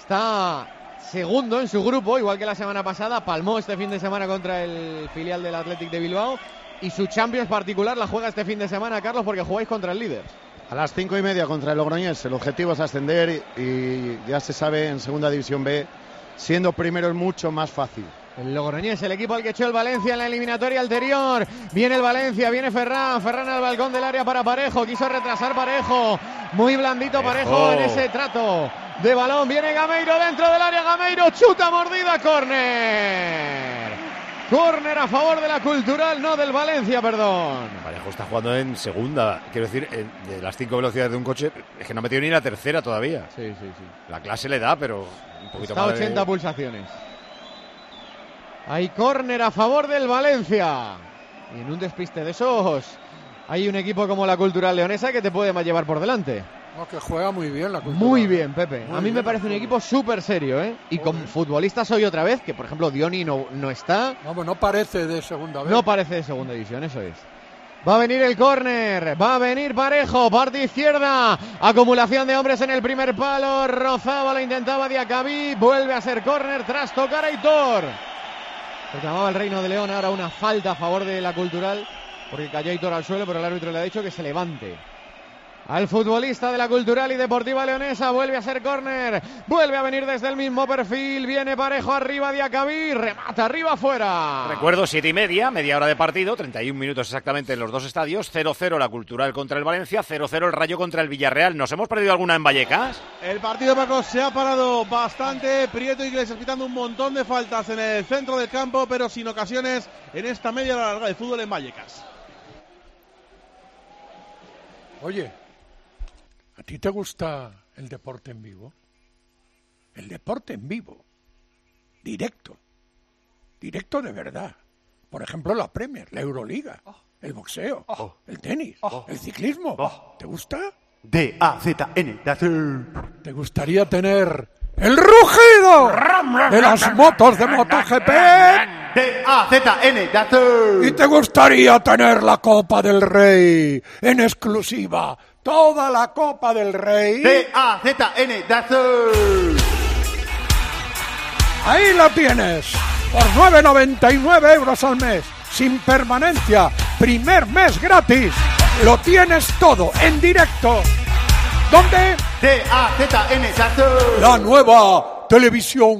está segundo en su grupo, igual que la semana pasada, palmó este fin de semana contra el filial del Athletic de Bilbao, y su Champions particular la juega este fin de semana, Carlos, porque jugáis contra el líder. A las cinco y media contra el Logroñés. El objetivo es ascender y ya se sabe en Segunda División B, siendo primero es mucho más fácil. El Logroñés, el equipo al que echó el Valencia en la eliminatoria anterior. Viene el Valencia, viene Ferran. Ferran al balcón del área para Parejo. Quiso retrasar Parejo. Muy blandito Parejo en ese trato de balón. Viene Gameiro dentro del área. Gameiro chuta mordida. Córner. Córner a favor de la Cultural, no del Valencia, perdón. Parejo está jugando en segunda. Quiero decir, de las cinco velocidades de un coche, es que no ha metido ni la tercera todavía. Sí, sí, sí. La clase le da, pero un poquito está más a ochenta de... pulsaciones. Hay córner a favor del Valencia. Y en un despiste de esos, hay un equipo como la Cultural Leonesa que te puede más llevar por delante. No, que juega muy bien la Cultural. Muy bien, Pepe. Muy a mí bien, me parece un equipo súper serio, ¿eh? Y con futbolistas hoy otra vez, que por ejemplo Dioni no, no está. No, pues no parece de segunda vez. No parece de segunda división, eso es. Va a venir el córner, va a venir Parejo, parte izquierda, acumulación de hombres en el primer palo, rozaba, lo intentaba Diacabí, vuelve a ser córner tras tocar a Aitor. Reclamaba el Reino de León, ahora una falta a favor de la Cultural, porque cayó Aitor al suelo, pero el árbitro le ha dicho que se levante. Al futbolista de la Cultural y Deportiva Leonesa, vuelve a ser córner, vuelve a venir desde el mismo perfil, viene Parejo arriba, Diacabí, remata arriba afuera. Recuerdo, siete y media, media hora de partido, treinta y un minutos exactamente en los dos estadios, cero cero la Cultural contra el Valencia, cero cero el Rayo contra el Villarreal. ¿Nos hemos perdido alguna en Vallecas? El partido, Paco, se ha parado bastante. Prieto Iglesias quitando un montón de faltas en el centro del campo, pero sin ocasiones en esta media hora larga de fútbol en Vallecas. Oye, ¿a ti te gusta el deporte en vivo? El deporte en vivo, directo, directo de verdad. Por ejemplo, la Premier, la Euroliga, el boxeo, el tenis, el ciclismo. ¿Te gusta? D A Z N. ¿Te gustaría tener el rugido de las motos de MotoGP? D A Z N. ¿Y te gustaría tener la Copa del Rey en exclusiva? Toda la Copa del Rey. D A Z N. Ahí la tienes. Por nueve noventa y nueve euros al mes. Sin permanencia. Primer mes gratis. Lo tienes todo en directo. ¿Dónde? D A Z N. La nueva televisión.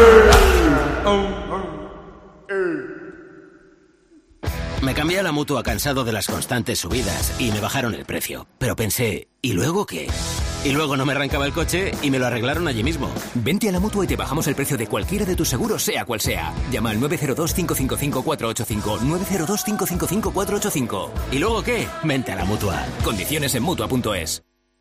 Me cambié a la Mutua cansado de las constantes subidas y me bajaron el precio. Pero pensé, ¿y luego qué? Y luego no me arrancaba el coche y me lo arreglaron allí mismo. Vente a la Mutua y te bajamos el precio de cualquiera de tus seguros, sea cual sea. Llama al nueve cero dos, cinco cinco cinco, cuatro ocho cinco, nueve cero dos, cinco cinco cinco, cuatro ocho cinco. ¿Y luego qué? Vente a la Mutua. Condiciones en Mutua punto es.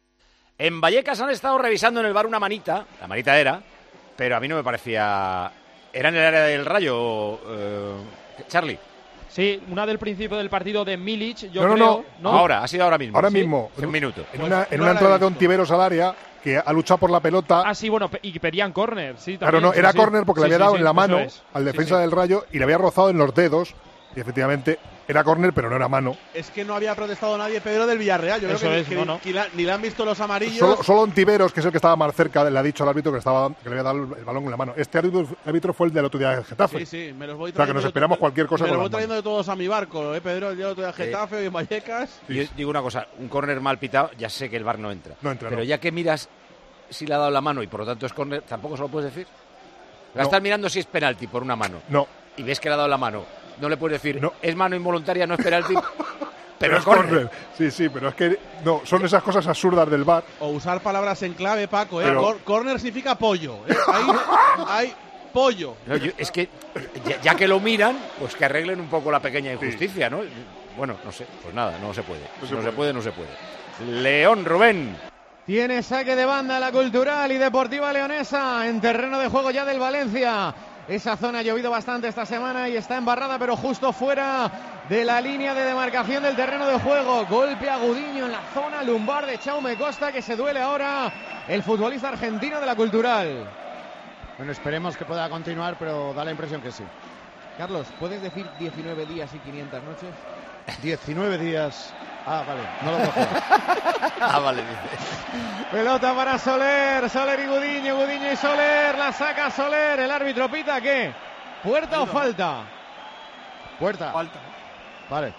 En Vallecas han estado revisando en el bar una manita, la manita era, pero a mí no me parecía... ¿Era en el área del Rayo, eh, Charlie? Sí, una del principio del partido de Milic, yo no, no, creo. No, no, ahora, ha sido ahora mismo. Ahora ¿sí? mismo. Un minuto. En una, en una entrada de Ontiveros al área, que ha luchado por la pelota. Ah, sí, bueno, y pedían córner, sí, también. Claro, no, sí, era sí. córner porque sí, le había sí, dado sí, en la mano es. al defensa sí, sí. del Rayo y le había rozado en los dedos. Y efectivamente era córner, pero no era mano. Es que no había protestado nadie, Pedro, del Villarreal. Yo Eso creo que, es, que, no, no. que la, ni le han visto los amarillos. Solo, solo Ontiveros, que es el que estaba más cerca, le ha dicho al árbitro que, estaba, que le había dado el balón en la mano. Este árbitro, árbitro fue el del otro día del Getafe. Sí, sí, me los voy O sea, que nos esperamos cualquier cosa Me con los voy las trayendo manos. de todos a mi barco, ¿eh, Pedro? El día otro día de Getafe, hoy en Vallecas. Yo digo una cosa, un córner mal pitado, ya sé que el bar no entra. No entra, Pero no. ya que miras si le ha dado la mano y por lo tanto es córner, ¿tampoco se lo puedes decir? La No. estás mirando si es penalti por una mano. No. Y ves que le ha dado la mano. No le puedes decir, No. es mano involuntaria, no es penalti. Pero pero es córner. Sí, sí, pero es que no, son esas cosas absurdas del bar. O usar palabras en clave, Paco, ¿eh? Pero- Cor- Córner significa pollo, ¿eh? Ahí hay pollo. No, yo- es que ya, ya que lo miran, pues que arreglen un poco la pequeña injusticia, ¿no? Bueno, no sé, pues nada, no se puede. No No, se se puede. puede, no se puede. León, Rubén. Tiene saque de banda la Cultural y Deportiva Leonesa en terreno de juego ya del Valencia. Esa zona ha llovido bastante esta semana y está embarrada, pero justo fuera de la línea de demarcación del terreno de juego. Golpe agudiño en la zona lumbar de Chaume Costa, que se duele ahora el futbolista argentino de la Cultural. Bueno, esperemos que pueda continuar, pero da la impresión que sí. Carlos, ¿puedes decir diecinueve días y quinientas noches? diecinueve días Ah, vale, no lo cojo. Ah, vale, dice. Pelota para Soler, Soler y Gudiño, Gudiño y Soler, la saca Soler, el árbitro pita, ¿qué? ¿Puerta o falta? Puerta. Falta. Vale.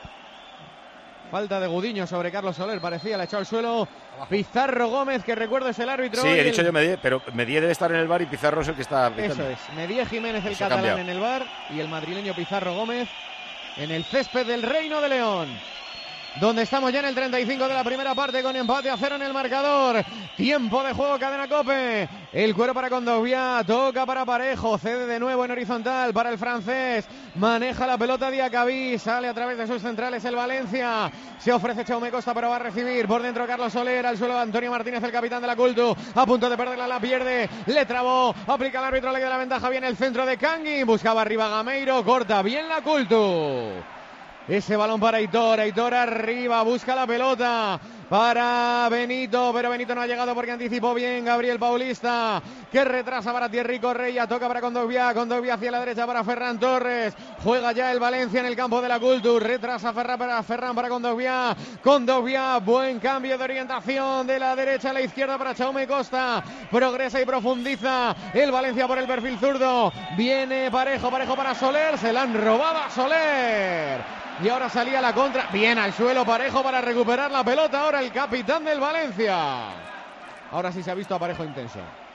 Falta de Gudiño sobre Carlos Soler, parecía, la echó al suelo Pizarro Gómez, que recuerdo es el árbitro. Sí, he dicho el... yo Medie, pero Medie debe estar en el bar y Pizarro es el que está pitando. Eso es, Medie Jiménez el Eso ha catalán cambiado. en el bar y el madrileño Pizarro Gómez en el césped del Reino de León, donde estamos ya en el treinta y cinco de la primera parte con empate a cero en el marcador. Tiempo de juego, Cadena COPE. El cuero para Kondogbia, toca para Parejo, cede de nuevo en horizontal para el francés. Maneja la pelota Diacabí, sale a través de sus centrales el Valencia. Se ofrece Jaume Costa, pero va a recibir por dentro Carlos Soler, al suelo Antonio Martínez, el capitán de la Cultu, a punto de perderla, la pierde, le trabó, aplica el árbitro, le queda la ventaja, viene el centro de Kangui, buscaba arriba Gameiro, corta bien la Cultu. Ese balón para Aitor, Aitor arriba, busca la pelota para Benito, pero Benito no ha llegado porque anticipó bien Gabriel Paulista, que retrasa para Thierry Correia, toca para Kondogbia, Kondogbia hacia la derecha para Ferran Torres, juega ya el Valencia en el campo de la Cultura, retrasa Ferran para Ferran para Kondogbia, Kondogbia, buen cambio de orientación de la derecha a la izquierda para Jaume Costa, progresa y profundiza el Valencia por el perfil zurdo, viene Parejo, Parejo para Soler, se la han robado a Soler. Y ahora salía la contra, bien al suelo Parejo para recuperar la pelota, ahora el capitán del Valencia. Ahora sí se ha visto a Parejo intenso.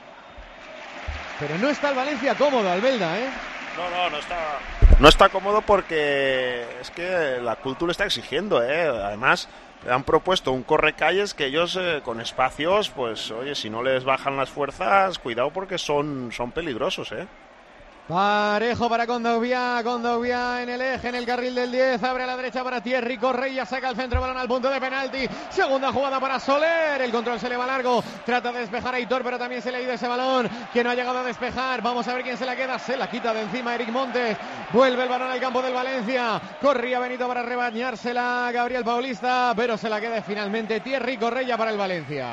Pero no está el Valencia cómodo, Albelda, ¿eh? No, no, no está, no está cómodo porque es que la Cultura está exigiendo, ¿eh? Además, han propuesto un correcalles que ellos eh, con espacios, pues oye, si no les bajan las fuerzas, cuidado porque son, son peligrosos, ¿eh? Parejo para Kondogbia, Kondogbia en el eje, en el carril del diez, abre a la derecha para Thierry Correia, saca el centro, balón al punto de penalti, segunda jugada para Soler, el control se le va largo, trata de despejar a Aitor, pero también se le ha ido ese balón, que no ha llegado a despejar, vamos a ver quién se la queda, se la quita de encima Eric Montes, vuelve el balón al campo del Valencia, corría Benito para rebañársela Gabriel Paulista, pero se la queda finalmente Thierry Correia para el Valencia.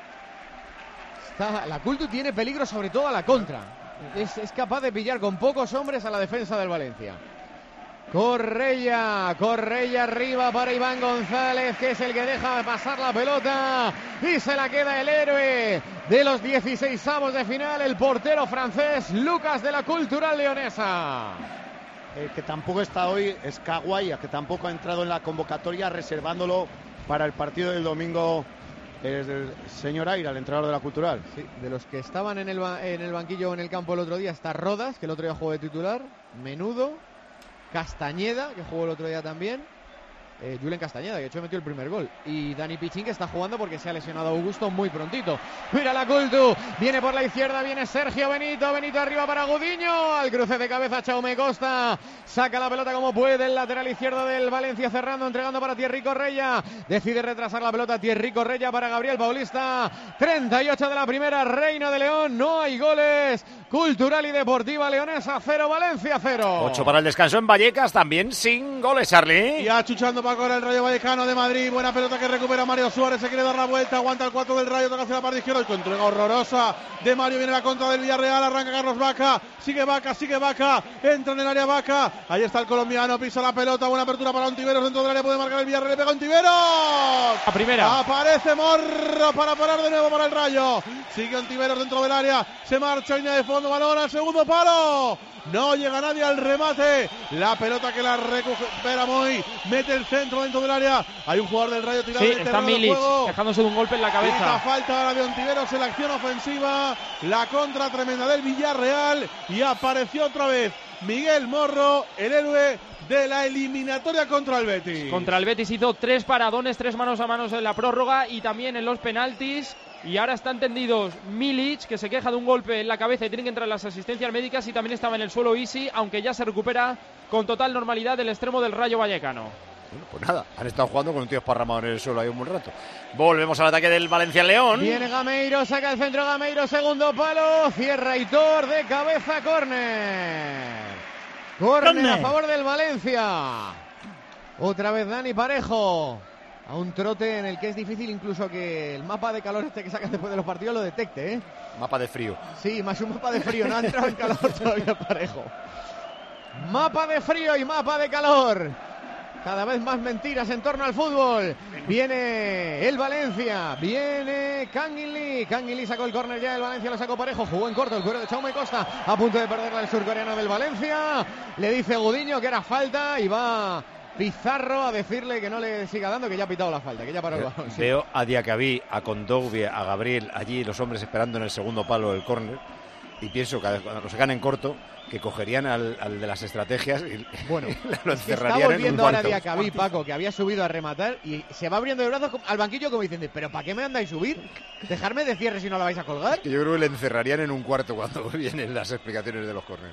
Está, la Cultu tiene peligro sobre todo a la contra. Es, es capaz de pillar con pocos hombres a la defensa del Valencia. Correia, Correia arriba para Iván González, que es el que deja pasar la pelota y se la queda el héroe de los dieciseisavos de final, el portero francés Lucas de la Cultural Leonesa. El que tampoco está hoy es Caguaya, que tampoco ha entrado en la convocatoria, reservándolo para el partido del domingo. Es el señor Aira, el entrenador de la Cultural. Sí, de los que estaban en el, ba- en el banquillo o en el campo el otro día está Rodas, que el otro día jugó de titular, Menudo, Castañeda, que jugó el otro día también, eh, Julen Castañeda, que de hecho metió el primer gol, y Dani Pichín, que está jugando porque se ha lesionado Augusto muy prontito. Mira la Cultu, viene por la izquierda, viene Sergio Benito, Benito arriba para Gudiño, al cruce de cabeza Jaume Costa, saca la pelota como puede, el lateral izquierdo del Valencia cerrando, entregando para Thierry Correia, decide retrasar la pelota Thierry Correia para Gabriel Paulista, treinta y ocho de la primera, Reino de León, no hay goles, Cultural y Deportiva Leonesa cero, Valencia cero. ocho para el descanso en Vallecas, también sin goles, Charlie. Y achuchando para correr el Rayo Vallecano de Madrid. Buena pelota que recupera Mario Suárez. Se quiere dar la vuelta. Aguanta el cuatro del Rayo. Toca hacia la parte izquierda. Y con entrega horrorosa de Mario. Viene la contra del Villarreal. Arranca Carlos Vaca. Sigue Vaca. Sigue Vaca. Entra en el área Vaca. Ahí está el colombiano. Pisa la pelota. Buena apertura para Ontiveros. Dentro del área puede marcar el Villarreal. Le pega Ontiveros. La primera. Aparece Morro para parar de nuevo para el Rayo. Sigue Ontiveros dentro del área. Se marcha línea de fondo. Balón al segundo palo. No llega nadie al remate. La pelota que la recupera Moy. Mete el centro dentro del área. Hay un jugador del Rayo tirado Sí, en el está terreno de Milic, juego. dejándose de un golpe en la Quita cabeza. falta ahora de Ontiveros en la acción ofensiva. La contra tremenda del Villarreal. Y apareció otra vez Miguel Morro, el héroe de la eliminatoria contra el Betis. Contra el Betis hizo tres paradones, tres manos a manos en la prórroga y también en los penaltis. Y ahora están tendidos Milic, que se queja de un golpe en la cabeza y tienen que entrar las asistencias médicas, y también estaba en el suelo Isi, aunque ya se recupera con total normalidad el extremo del Rayo Vallecano. Bueno, pues nada, han estado jugando con un tío esparramado en el suelo ahí un buen rato. Volvemos al ataque del Valencia-León. Viene Gameiro, saca el centro Gameiro, segundo palo, cierra Aitor de cabeza, córner. Córner a favor del Valencia. Otra vez Dani Parejo. A un trote en el que es difícil incluso que el mapa de calor este que sacan después de los partidos lo detecte, ¿eh? Mapa de frío. Sí, más un mapa de frío, no ha entrado en calor todavía Parejo. Mapa de frío y mapa de calor. Cada vez más mentiras en torno al fútbol. Viene el Valencia. Viene Kangin Lee. Kangin Lee sacó el córner ya. El Valencia lo sacó parejo. Jugó en corto el cuero de Jaume Costa. A punto de perderla el surcoreano del Valencia. Le dice Gudiño que era falta y va Pizarro a decirle que no le siga dando, que ya ha pitado la falta, que ya paró el balón. Sí. Veo a Diacabí, a Kondogbia, a Gabriel, allí los hombres esperando en el segundo palo del córner. Y pienso que cuando lo sacan en corto, que cogerían al, al de las estrategias y bueno, lo encerrarían. Está volviendo en un ahora cuarto. Diacabí, Paco, que había subido a rematar y se va abriendo de brazos al banquillo como diciendo, pero ¿para qué me andáis subir? ¿Dejarme de cierre si no la vais a colgar? Que yo creo que le encerrarían en un cuarto cuando vienen las explicaciones de los córneres.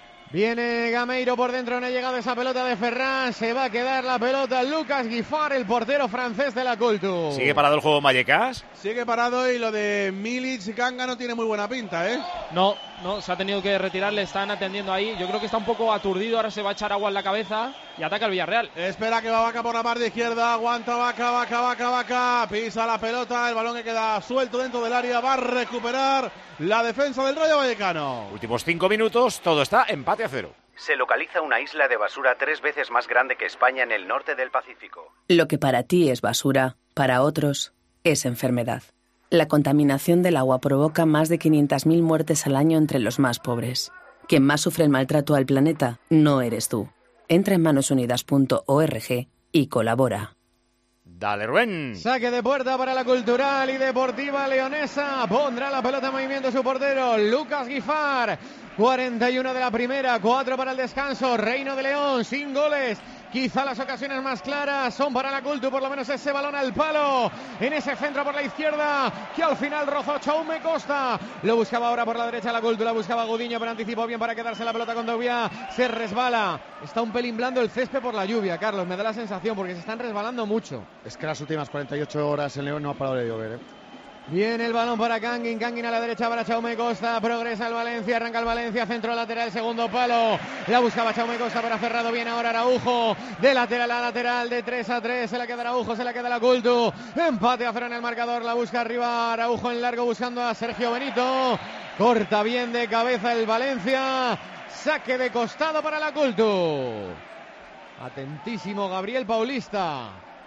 Viene Gameiro por dentro, no ha llegado esa pelota de Ferran, se va a quedar la pelota Lucas Guifar, el portero francés de la Cultu. ¿Sigue parado el juego Vallecas? Sigue parado y lo de Milic y Kanga no tiene muy buena pinta, ¿eh? No, no, se ha tenido que retirar, le están atendiendo ahí. Yo creo que está un poco aturdido, ahora se va a echar agua en la cabeza y ataca el Villarreal. Espera que va Vaca por la parte izquierda, aguanta Vaca, Vaca, Vaca, Vaca, pisa la pelota, el balón que queda suelto dentro del área, va a recuperar la defensa del Rayo Vallecano. Últimos cinco minutos, todo está empate a cero. Se localiza una isla de basura tres veces más grande que España en el norte del Pacífico. Lo que para ti es basura, para otros es enfermedad. La contaminación del agua provoca más de quinientas mil muertes al año entre los más pobres. Quien más sufre el maltrato al planeta no eres tú. Entra en manos unidas punto org y colabora. Dale, Rubén. Saque de puerta para la Cultural y Deportiva Leonesa. Pondrá la pelota en movimiento su portero, Lucas Guifar. cuarenta y uno de la primera, cuatro para el descanso. Reino de León, sin goles. Quizá las ocasiones más claras son para la Cultu, por lo menos ese balón al palo, en ese centro por la izquierda, que al final rozó Jaume Costa. Lo buscaba ahora por la derecha la Cultu, la buscaba Gudiño, pero anticipó bien para quedarse la pelota con Dogbia. Se resbala. Está un pelín blando el césped por la lluvia, Carlos, me da la sensación, porque se están resbalando mucho. Es que las últimas cuarenta y ocho horas en León no ha parado de llover, ¿eh? Viene el balón para Kangin, Kangin a la derecha para Jaume Costa, progresa el Valencia, arranca el Valencia, centro lateral, segundo palo, la buscaba Jaume Costa para Ferrado, viene ahora Araujo, de lateral a lateral, de tres a tres, se la queda Araujo, se la queda la Cultu, empate a cero en el marcador, la busca arriba Araujo en largo buscando a Sergio Benito, corta bien de cabeza el Valencia, saque de costado para la Cultu, atentísimo Gabriel Paulista.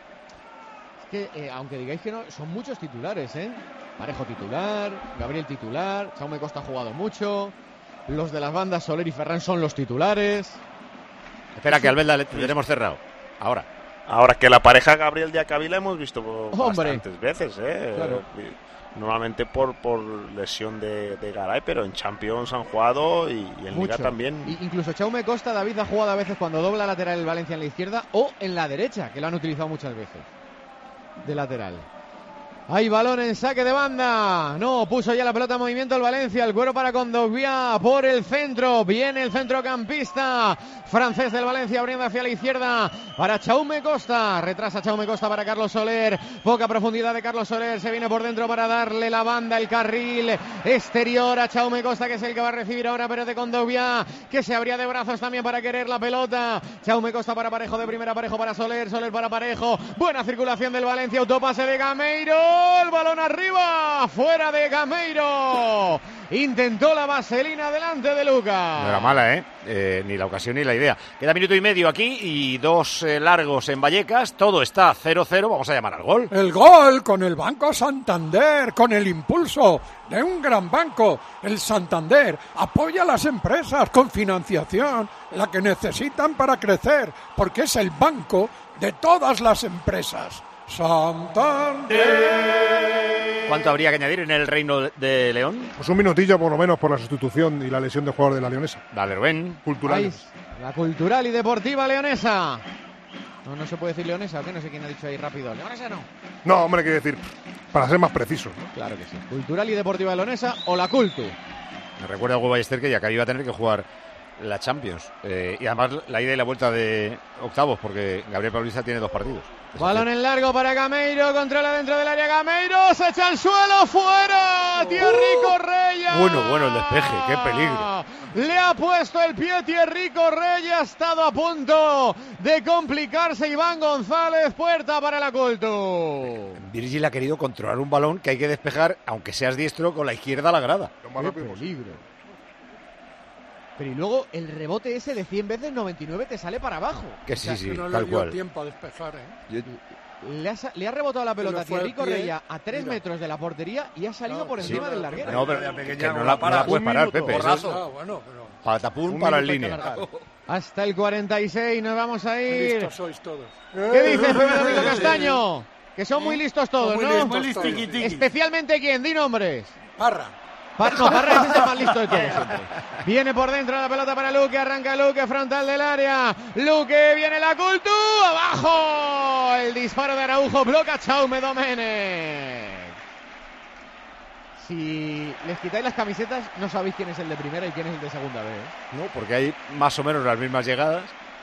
Que, eh, aunque digáis que no, son muchos titulares, ¿eh? Parejo titular, Gabriel titular, Jaume Costa ha jugado mucho, los de las bandas Soler y Ferran son los titulares. Espera, que Albelda le tendremos cerrado. Ahora. Ahora que la pareja Gabriel Diacabí la hemos visto Hombre. bastantes veces, ¿eh? Claro. Normalmente por, por lesión de, de Garay, pero en Champions han jugado y, y en Mucho. Liga también. Y incluso Jaume Costa, David, ha jugado a veces cuando dobla lateral el Valencia en la izquierda o en la derecha, que lo han utilizado muchas veces. De lateral. Hay balón en saque de banda. No, puso ya la pelota en movimiento el Valencia. El cuero para Kondogbia por el centro. Viene el centrocampista francés del Valencia abriendo hacia la izquierda para Jaume Costa. Retrasa Jaume Costa para Carlos Soler. Poca profundidad de Carlos Soler. Se viene por dentro para darle la banda, el carril exterior a Jaume Costa, que es el que va a recibir ahora Pérez de Kondogbia, que se abría de brazos también para querer la pelota. Jaume Costa para Parejo de primera, Parejo para Soler, Soler para Parejo. Buena circulación del Valencia. Autopase de Gameiro. El balón arriba, fuera de Gameiro. Intentó la vaselina delante de Lucas. No era mala, ¿eh? ¿eh? Ni la ocasión ni la idea. Queda minuto y medio aquí y dos eh, largos en Vallecas. Todo está cero cero. Vamos a llamar al gol. El gol con el Banco Santander, con el impulso de un gran banco. El Santander apoya a las empresas con financiación, la que necesitan para crecer, porque es el banco de todas las empresas. Santander. ¿Cuánto habría que añadir en el Reino de León? Pues un minutillo por lo menos por la sustitución y la lesión de jugador de la Leonesa. Dale, Rubén. Cultural. Ahí, la Cultural y Deportiva Leonesa. No, no se puede decir Leonesa, ¿o qué? No sé quién ha dicho ahí rápido. Leonesa no. No, hombre, quiero decir, para ser más precisos, ¿no? Claro que sí. Cultural y Deportiva Leonesa o la Cultu. Me recuerda a Hugo Ballester que ya que iba a tener que jugar la Champions. Eh, y además la ida y la vuelta de octavos, porque Gabriel Paulista tiene dos partidos. Balón en largo para Gameiro, controla dentro del área Gameiro, se echa al suelo, fuera, Thierry Correia. Bueno, bueno, el despeje, qué peligro. Le ha puesto el pie Thierry Correia, ha estado a punto de complicarse Iván González, puerta para la Cultu. Virgil ha querido controlar un balón que hay que despejar, aunque seas diestro, con la izquierda a la grada. Qué peligro. Pero y luego el rebote ese de cien veces, noventa y nueve te sale para abajo. Que sí, O sea, sí, que no tal le dio cual. tiempo a despejar, ¿eh? Yo- Le ha, sa- le ha rebotado la pelota a le fue Thierry al pie, Correia a tres mira. metros de la portería y ha salido por sí. encima del larguero. No, pero La que pequeña no no la, la para. no la puedes Un parar, minuto, Pepe. borrazo. Eso Ah, bueno, pero es patapún Un para el minuto hay que línea. alargar. Hasta el cuarenta y seis nos vamos a ir. listos sois todos. ¿Qué dice Pepe Domingo Castaño? Que son muy listos todos, Son muy ¿no? listos Muy todos. listiqui-tiqui. Especialmente quién, di nombres. Parra. Pa- no, Parra es el más listo de todos siempre. Viene por dentro la pelota para Luque, arranca Luque, frontal del área. Luque, viene la Cultu, abajo. El disparo de Araujo, bloca Chaume Domenech. Si les quitáis las camisetas, no sabéis quién es el de primera y quién es el de segunda B, ¿eh? No, porque hay más o menos las mismas llegadas.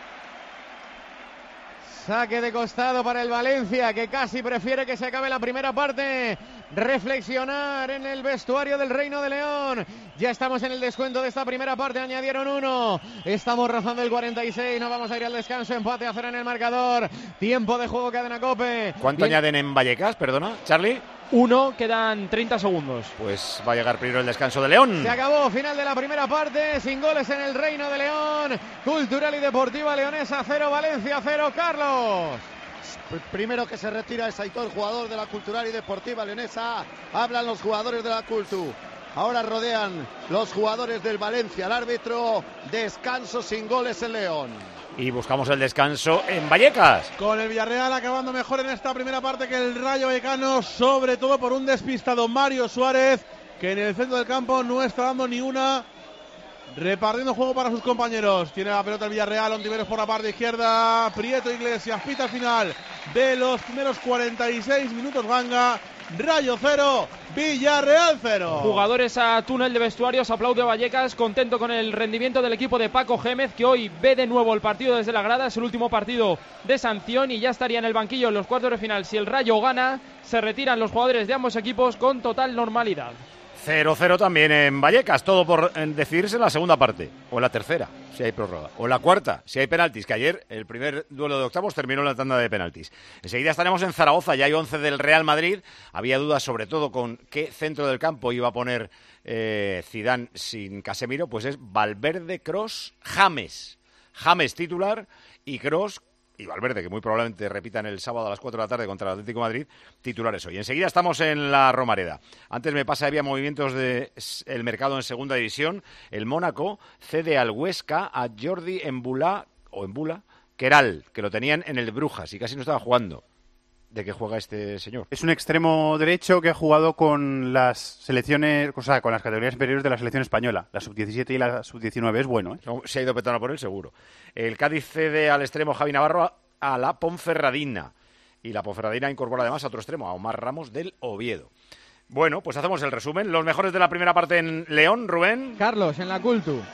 Saque de costado para el Valencia, que casi prefiere que se acabe la primera parte. Reflexionar en el vestuario del Reino de León. Ya estamos en el descuento de esta primera parte, añadieron uno. Estamos rozando el cuarenta y seis, nos vamos a ir al descanso, empate a cero en el marcador. Tiempo de juego, Cadena COPE. ¿Cuánto Bien. añaden en Vallecas, perdona, Charlie? Uno, quedan treinta segundos. Pues va a llegar primero el descanso de León. Se acabó, final de la primera parte, sin goles en el Reino de León. Cultural y Deportiva Leonesa cero, Valencia cero, Carlos. Primero que se retira es Aitor, jugador de la Cultural y Deportiva Leonesa. Hablan los jugadores de la Cultu. Ahora rodean los jugadores del Valencia. El árbitro, descanso sin goles en León. Y buscamos el descanso en Vallecas. Con el Villarreal acabando mejor en esta primera parte que el Rayo Vallecano, sobre todo por un despistado Mario Suárez, que en el centro del campo no está dando ni una, repartiendo juego para sus compañeros. Tiene la pelota el Villarreal, Ontiveros por la parte izquierda, Prieto Iglesias, pita final de los primeros cuarenta y seis minutos Ganga. Rayo cero, Villarreal cero. Jugadores a túnel de vestuarios, aplaude Vallecas, contento con el rendimiento del equipo de Paco Gémez, que hoy ve de nuevo el partido desde la grada. Es el último partido de sanción y ya estaría en el banquillo en los cuartos de final. Si el Rayo gana, se retiran los jugadores de ambos equipos con total normalidad. cero cero también en Vallecas, todo por eh, decidirse en la segunda parte, o en la tercera, si hay prórroga, o en la cuarta, si hay penaltis, que ayer el primer duelo de octavos terminó en la tanda de penaltis. Enseguida estaremos en Zaragoza, ya hay once del Real Madrid, había dudas sobre todo con qué centro del campo iba a poner eh, Zidane sin Casemiro, pues es Valverde, Kroos, James, James titular y Kroos y Valverde, que muy probablemente repitan el sábado a las cuatro de la tarde contra el Atlético de Madrid, titulares hoy. Enseguida estamos en la Romareda. Antes me pasa, había movimientos del mercado en segunda división. El Mónaco cede al Huesca a Jordi Embula, o Embula, Queral, que lo tenían en el Brujas y casi no estaba jugando. ¿De qué juega este señor? Es un extremo derecho que ha jugado con las selecciones, o sea, con las categorías inferiores de la selección española. La sub diecisiete y la sub diecinueve es bueno, ¿eh? No, se ha ido petando por él, seguro. El Cádiz cede al extremo Javi Navarro a, a la Ponferradina. Y la Ponferradina incorpora además a otro extremo, a Omar Ramos del Oviedo. Bueno, pues hacemos el resumen. Los mejores de la primera parte en León, Rubén. Carlos, en la Cultu.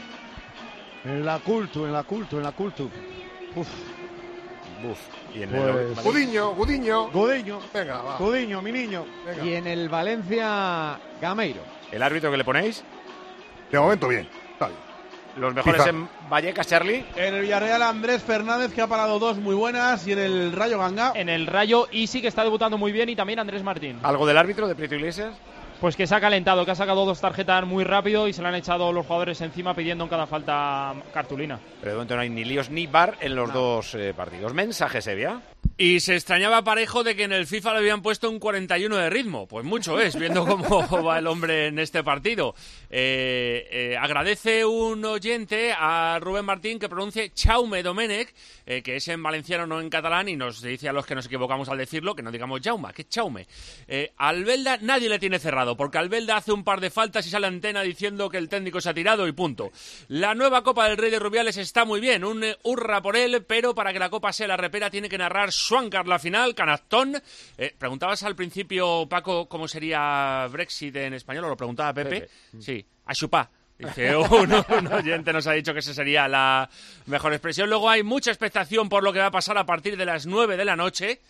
En la Cultu, en la Cultu, en la Cultu. Uf. Buf. Y en Pues- el Gudiño, Gudiño. Gudiño. Venga, va. Gudiño, mi niño. Venga. Y en el Valencia, Gameiro. ¿El árbitro que le ponéis? De momento bien. Está bien. Los mejores Quizá. en Vallecas, Charlie. En el Villarreal Andrés Fernández, que ha parado dos muy buenas, y en el Rayo Ganga. En el Rayo, Isi, que está debutando muy bien, y también Andrés Martín. ¿Algo del árbitro de Prieto Iglesias? Pues que se ha calentado, que ha sacado dos tarjetas muy rápido y se le han echado los jugadores encima pidiendo en cada falta cartulina. Pero de momento no hay ni líos ni bar en los dos eh, partidos. Mensaje, Sevilla. Y se extrañaba Parejo de que en el FIFA le habían puesto un cuarenta y uno de ritmo. Pues mucho es, viendo cómo va el hombre en este partido. Eh, eh, agradece un oyente a Rubén Martín que pronuncie Chaume Domenech, eh, que es en valenciano, no en catalán, y nos dice a los que nos equivocamos al decirlo que no digamos Jaume, que es Chaume. Eh, Albelda nadie le tiene cerrado, porque Albelda hace un par de faltas y sale a antena diciendo que el técnico se ha tirado y punto. La nueva Copa del Rey de Rubiales está muy bien, un eh, hurra por él, pero para que la Copa sea la repera tiene que narrar Schwankar la final, canastón. Eh, preguntabas al principio, Paco, cómo sería Brexit en español, o lo preguntaba Pepe. Pepe. Sí, a chupar. Dice, un, un oyente nos ha dicho que esa sería la mejor expresión. Luego hay mucha expectación por lo que va a pasar a partir de las nueve de la noche.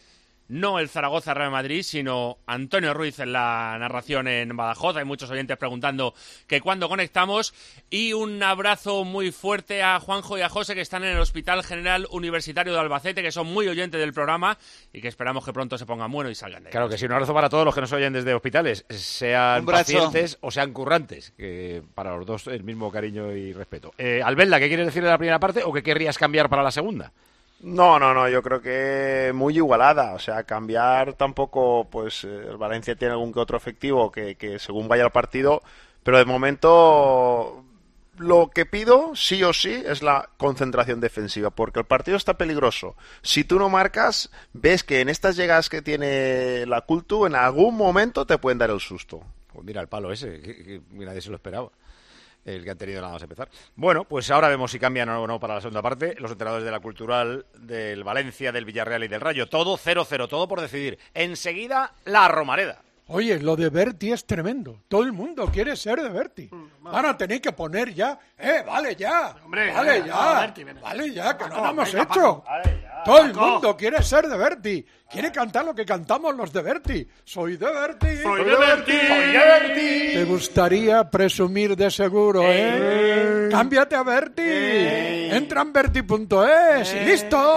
no el Zaragoza-Real Madrid, sino Antonio Ruiz en la narración en Badajoz. Hay muchos oyentes preguntando que cuándo conectamos. Y un abrazo muy fuerte a Juanjo y a José, que están en el Hospital General Universitario de Albacete, que son muy oyentes del programa y que esperamos que pronto se pongan buenos y salgan de ahí. Claro que sí, un abrazo para todos los que nos oyen desde hospitales, sean pacientes o sean currantes, que para los dos el mismo cariño y respeto. Eh, Albelda, ¿qué quieres decir de la primera parte o qué querrías cambiar para la segunda? No, no, no, yo creo que muy igualada, o sea, cambiar tampoco, pues el Valencia tiene algún que otro efectivo que, que según vaya el partido, pero de momento lo que pido sí o sí es la concentración defensiva, porque el partido está peligroso. Si tú no marcas, ves que en estas llegadas que tiene la Cultu, en algún momento te pueden dar el susto. Pues mira el palo ese, que, que nadie se lo esperaba. El que han tenido nada más empezar. Bueno, pues ahora vemos si cambian o no para la segunda parte. Los entrenadores de la Cultural, del Valencia, del Villarreal y del Rayo. Todo cero cero, todo por decidir. Enseguida, la Romareda. Oye, lo de Berti es tremendo. Todo el mundo quiere ser de Berti. Van a tener que poner ya. ¡Eh, vale ya! Hombre, vale ya, ya! Berti, vale ya, que Paco, no lo hemos venga, hecho. Paco. Vale ya, Todo el Paco. mundo quiere ser de Berti. Quiere cantar lo que cantamos los de Berti. Soy de Berti. Soy de Berti. Soy de Berti. Te gustaría presumir de seguro, ¿eh? Eh. Cámbiate a Berti. Eh. Entra en berti punto es y listo.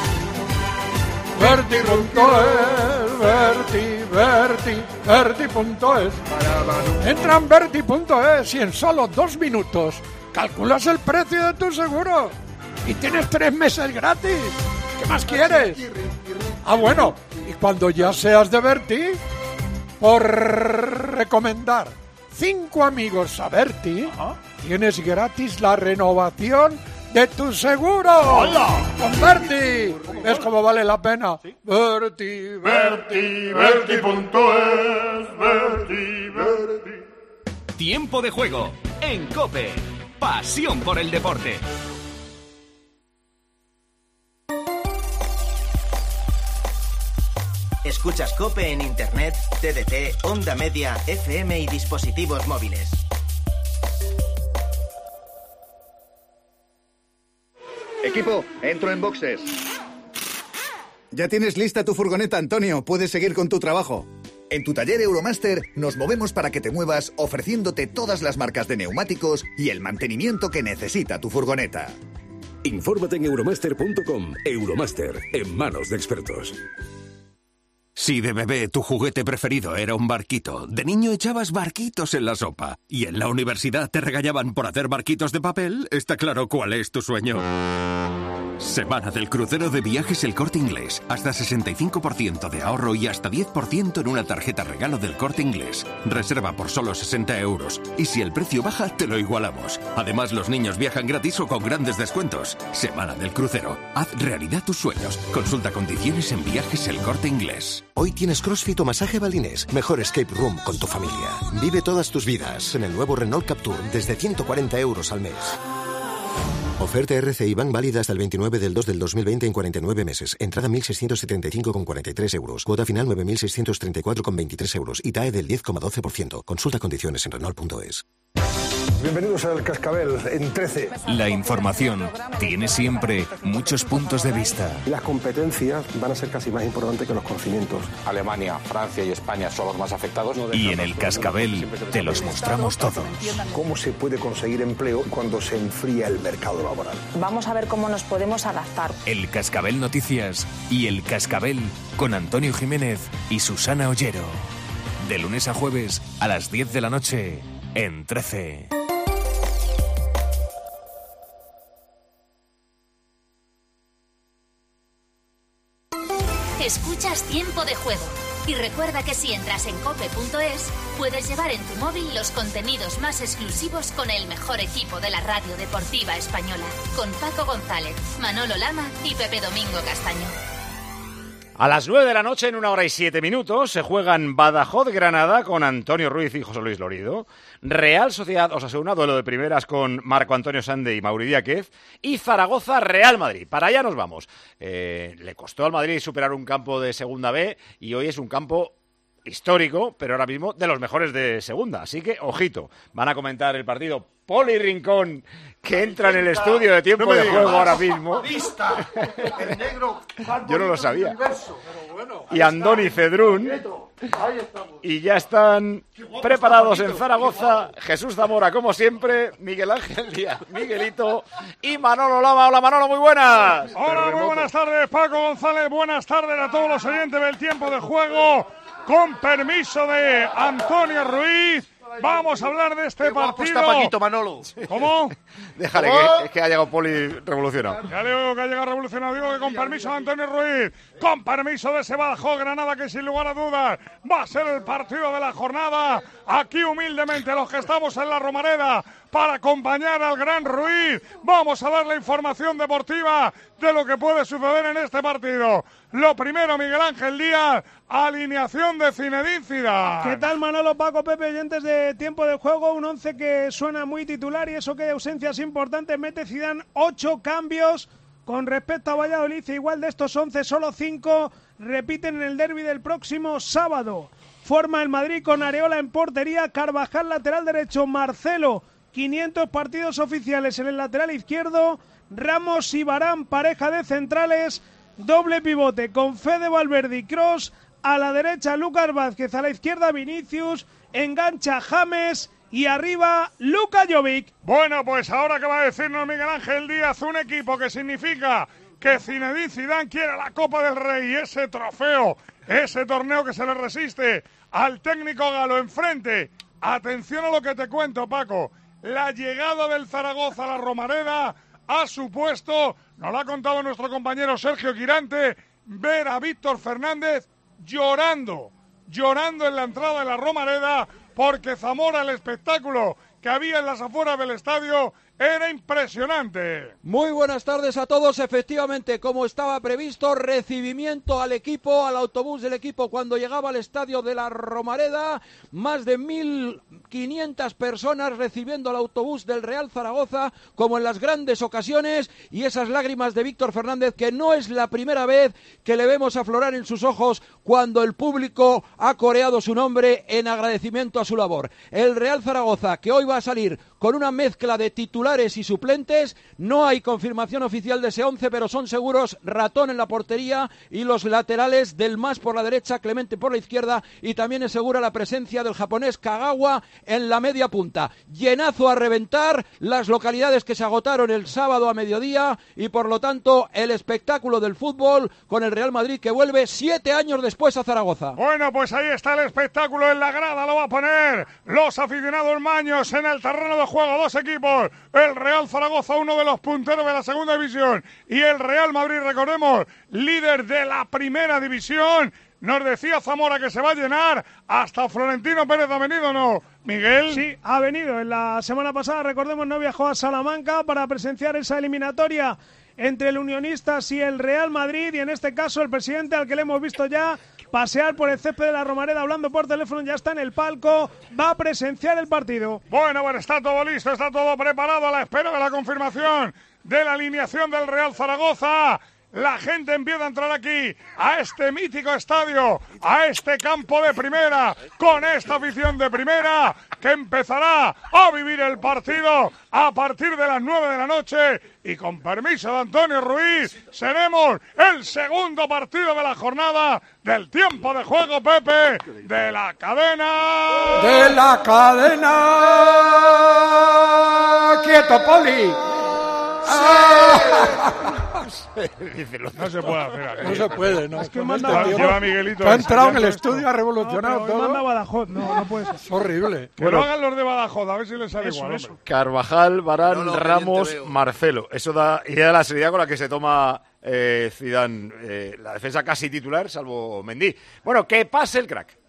Berti punto es, Berti, Berti, Berti punto es. Entra en berti punto es y en solo dos minutos calculas el precio de tu seguro y tienes tres meses gratis. ¿Qué más quieres? Ah, bueno, y cuando ya seas de Berti, por recomendar cinco amigos a Berti, tienes gratis la renovación de tu seguro. ¡Hola! Con Berti. ¿Ves cómo vale la pena? Berti, Berti, Berti punto es, Berti, Berti. Tiempo de juego en COPE. Pasión por el deporte. Escuchas COPE en Internet, T D T, Onda Media, F M y dispositivos móviles. Equipo, entro en boxes. Ya tienes lista tu furgoneta, Antonio. Puedes seguir con tu trabajo. En tu taller Euromaster nos movemos para que te muevas ofreciéndote todas las marcas de neumáticos y el mantenimiento que necesita tu furgoneta. Infórmate en euromaster punto com. Euromaster, en manos de expertos. Si de bebé tu juguete preferido era un barquito, de niño echabas barquitos en la sopa y en la universidad te regañaban por hacer barquitos de papel, está claro cuál es tu sueño. Semana del crucero de Viajes El Corte Inglés. Hasta sesenta y cinco por ciento de ahorro y hasta diez por ciento en una tarjeta regalo del Corte Inglés. Reserva por solo sesenta euros. Y si el precio baja, te lo igualamos. Además, los niños viajan gratis o con grandes descuentos. Semana del crucero. Haz realidad tus sueños. Consulta condiciones en Viajes El Corte Inglés. Hoy tienes CrossFit o masaje balinés. Mejor escape room con tu familia. Vive todas tus vidas en el nuevo Renault Captur desde ciento cuarenta euros al mes. Oferta R C I Bank válida hasta el veintinueve del dos del dos mil veinte en cuarenta y nueve meses. Entrada mil seiscientos setenta y cinco con cuarenta y tres euros. Cuota final nueve mil seiscientos treinta y cuatro con veintitrés euros. Y T A E del diez coma doce por ciento. Consulta condiciones en Renault punto es. Bienvenidos al Cascabel en trece. La información tiene siempre muchos puntos de vista. Las competencias van a ser casi más importantes que los conocimientos. Alemania, Francia y España son los más afectados. Y en el Cascabel te los mostramos todos. ¿Cómo se puede conseguir empleo cuando se enfría el mercado laboral? Vamos a ver cómo nos podemos adaptar. El Cascabel Noticias y el Cascabel con Antonio Jiménez y Susana Ollero. De lunes a jueves a las diez de la noche en trece. Escuchas Tiempo de Juego. Y recuerda que si entras en cope punto es, puedes llevar en tu móvil los contenidos más exclusivos con el mejor equipo de la radio deportiva española. Con Paco González, Manolo Lama y Pepe Domingo Castaño. A las nueve de la noche, en una hora y siete minutos, se juegan Badajoz-Granada con Antonio Ruiz y José Luis Lorido, Real Sociedad Osasuna, duelo de primeras con Marco Antonio Sande y Mauri Díaz, y Zaragoza-Real Madrid. Para allá nos vamos. Eh, le costó al Madrid superar un campo de Segunda B y hoy es un campo histórico, pero ahora mismo de los mejores de segunda. Así que, ojito, van a comentar el partido Poli Rincón, que entra en el estudio de tiempo de juego ahora mismo. Vista, el negro. Yo no lo sabía. Y Andoni Cedrún. Y ya están preparados en Zaragoza Jesús Zamora, como siempre, Miguel Ángel Díaz, Miguelito y Manolo Lama. Hola Manolo, muy buenas. Hola, muy buenas tardes, Paco González. Buenas tardes a todos los oyentes del tiempo de juego. Con permiso de Antonio Ruiz, vamos a hablar de este partido. Está Paquito, Manolo. ¿Cómo? Déjale, que, es que ha llegado Poli revolucionado. Ya digo que ha llegado revolucionado. Digo que con permiso de Antonio Ruiz, con permiso de ese Badajoz Granada, que sin lugar a dudas va a ser el partido de la jornada. Aquí humildemente los que estamos en la Romareda para acompañar al gran Ruiz, vamos a dar la información deportiva de lo que puede suceder en este partido. Lo primero, Miguel Ángel Díaz, alineación de Zinedine Zidane. ¿Qué tal, Manolo, Paco, Pepe, oyentes de tiempo de juego? Un once que suena muy titular y eso que hay ausencias importantes. Mete Zidane ocho cambios con respecto a Valladolid. Igual de estos once, solo cinco repiten en el derbi del próximo sábado. Forma el Madrid con Areola en portería, Carvajal lateral derecho, Marcelo, quinientos partidos oficiales en el lateral izquierdo, Ramos y Varane, pareja de centrales, doble pivote con Fede Valverde y Kroos, a la derecha Lucas Vázquez, a la izquierda Vinicius, engancha James y arriba Luka Jovic. Bueno, pues ahora que va a decirnos Miguel Ángel Díaz, un equipo que significa que Zinedine Zidane quiere la Copa del Rey, ese trofeo, ese torneo que se le resiste al técnico galo enfrente. Atención a lo que te cuento, Paco. La llegada del Zaragoza a la Romareda ha supuesto, nos lo ha contado nuestro compañero Sergio Quirante, ver a Víctor Fernández llorando, llorando en la entrada de la Romareda, porque Zamora, el espectáculo que había en las afueras del estadio, era impresionante. Muy buenas tardes a todos. Efectivamente, como estaba previsto, recibimiento al equipo, al autobús del equipo cuando llegaba al estadio de la Romareda. Más de mil quinientas personas recibiendo al autobús del Real Zaragoza, como en las grandes ocasiones, y esas lágrimas de Víctor Fernández, que no es la primera vez que le vemos aflorar en sus ojos cuando el público ha coreado su nombre en agradecimiento a su labor. El Real Zaragoza, que hoy va a salir con una mezcla de titulares y suplentes. No hay confirmación oficial de ese once, pero son seguros Ratón en la portería y los laterales del Mas por la derecha, Clemente por la izquierda, y también es segura la presencia del japonés Kagawa en la media punta. Llenazo a reventar, las localidades que se agotaron el sábado a mediodía, y por lo tanto el espectáculo del fútbol con el Real Madrid, que vuelve siete años después a Zaragoza. Bueno, pues ahí está el espectáculo en la grada, lo va a poner los aficionados maños en el terreno de juego. Dos equipos, el Real Zaragoza, uno de los punteros de la segunda división, y el Real Madrid, recordemos, líder de la primera división. Nos decía Zamora que se va a llenar. Hasta Florentino Pérez ha venido, ¿no, Miguel? Sí, ha venido. En la semana pasada, recordemos, no viajó a Salamanca para presenciar esa eliminatoria entre el Unionistas y el Real Madrid, y en este caso el presidente, al que le hemos visto ya pasear por el césped de la Romareda hablando por teléfono, ya está en el palco, va a presenciar el partido. Bueno, bueno, está todo listo, está todo preparado a la espera de la confirmación de la alineación del Real Zaragoza. La gente empieza a entrar aquí, a este mítico estadio, a este campo de primera, con esta afición de primera, que empezará a vivir el partido a partir de las nueve de la noche. Y con permiso de Antonio Ruiz, seremos el segundo partido de la jornada del tiempo de juego, Pepe, de la cadena... ¡De la cadena! ¡Quieto, Poli! No se puede hacer aquí. No se puede, no. Es que Con manda este Badajoz. tío Lleva Miguelito. que ha entrado en el esto. estudio, ha revolucionado No, pero todo. manda Badajoz, no, no puede ser. Es horrible. Que lo hagan los de Badajoz, a ver si les sale Eso, igual. eso. hombre. Carvajal, Varane, No, no, Ramos, bien te veo. Marcelo. Eso da idea de la seriedad con la que se toma eh, Zidane, eh, la defensa casi titular, salvo Mendy. Bueno, que pase el crack.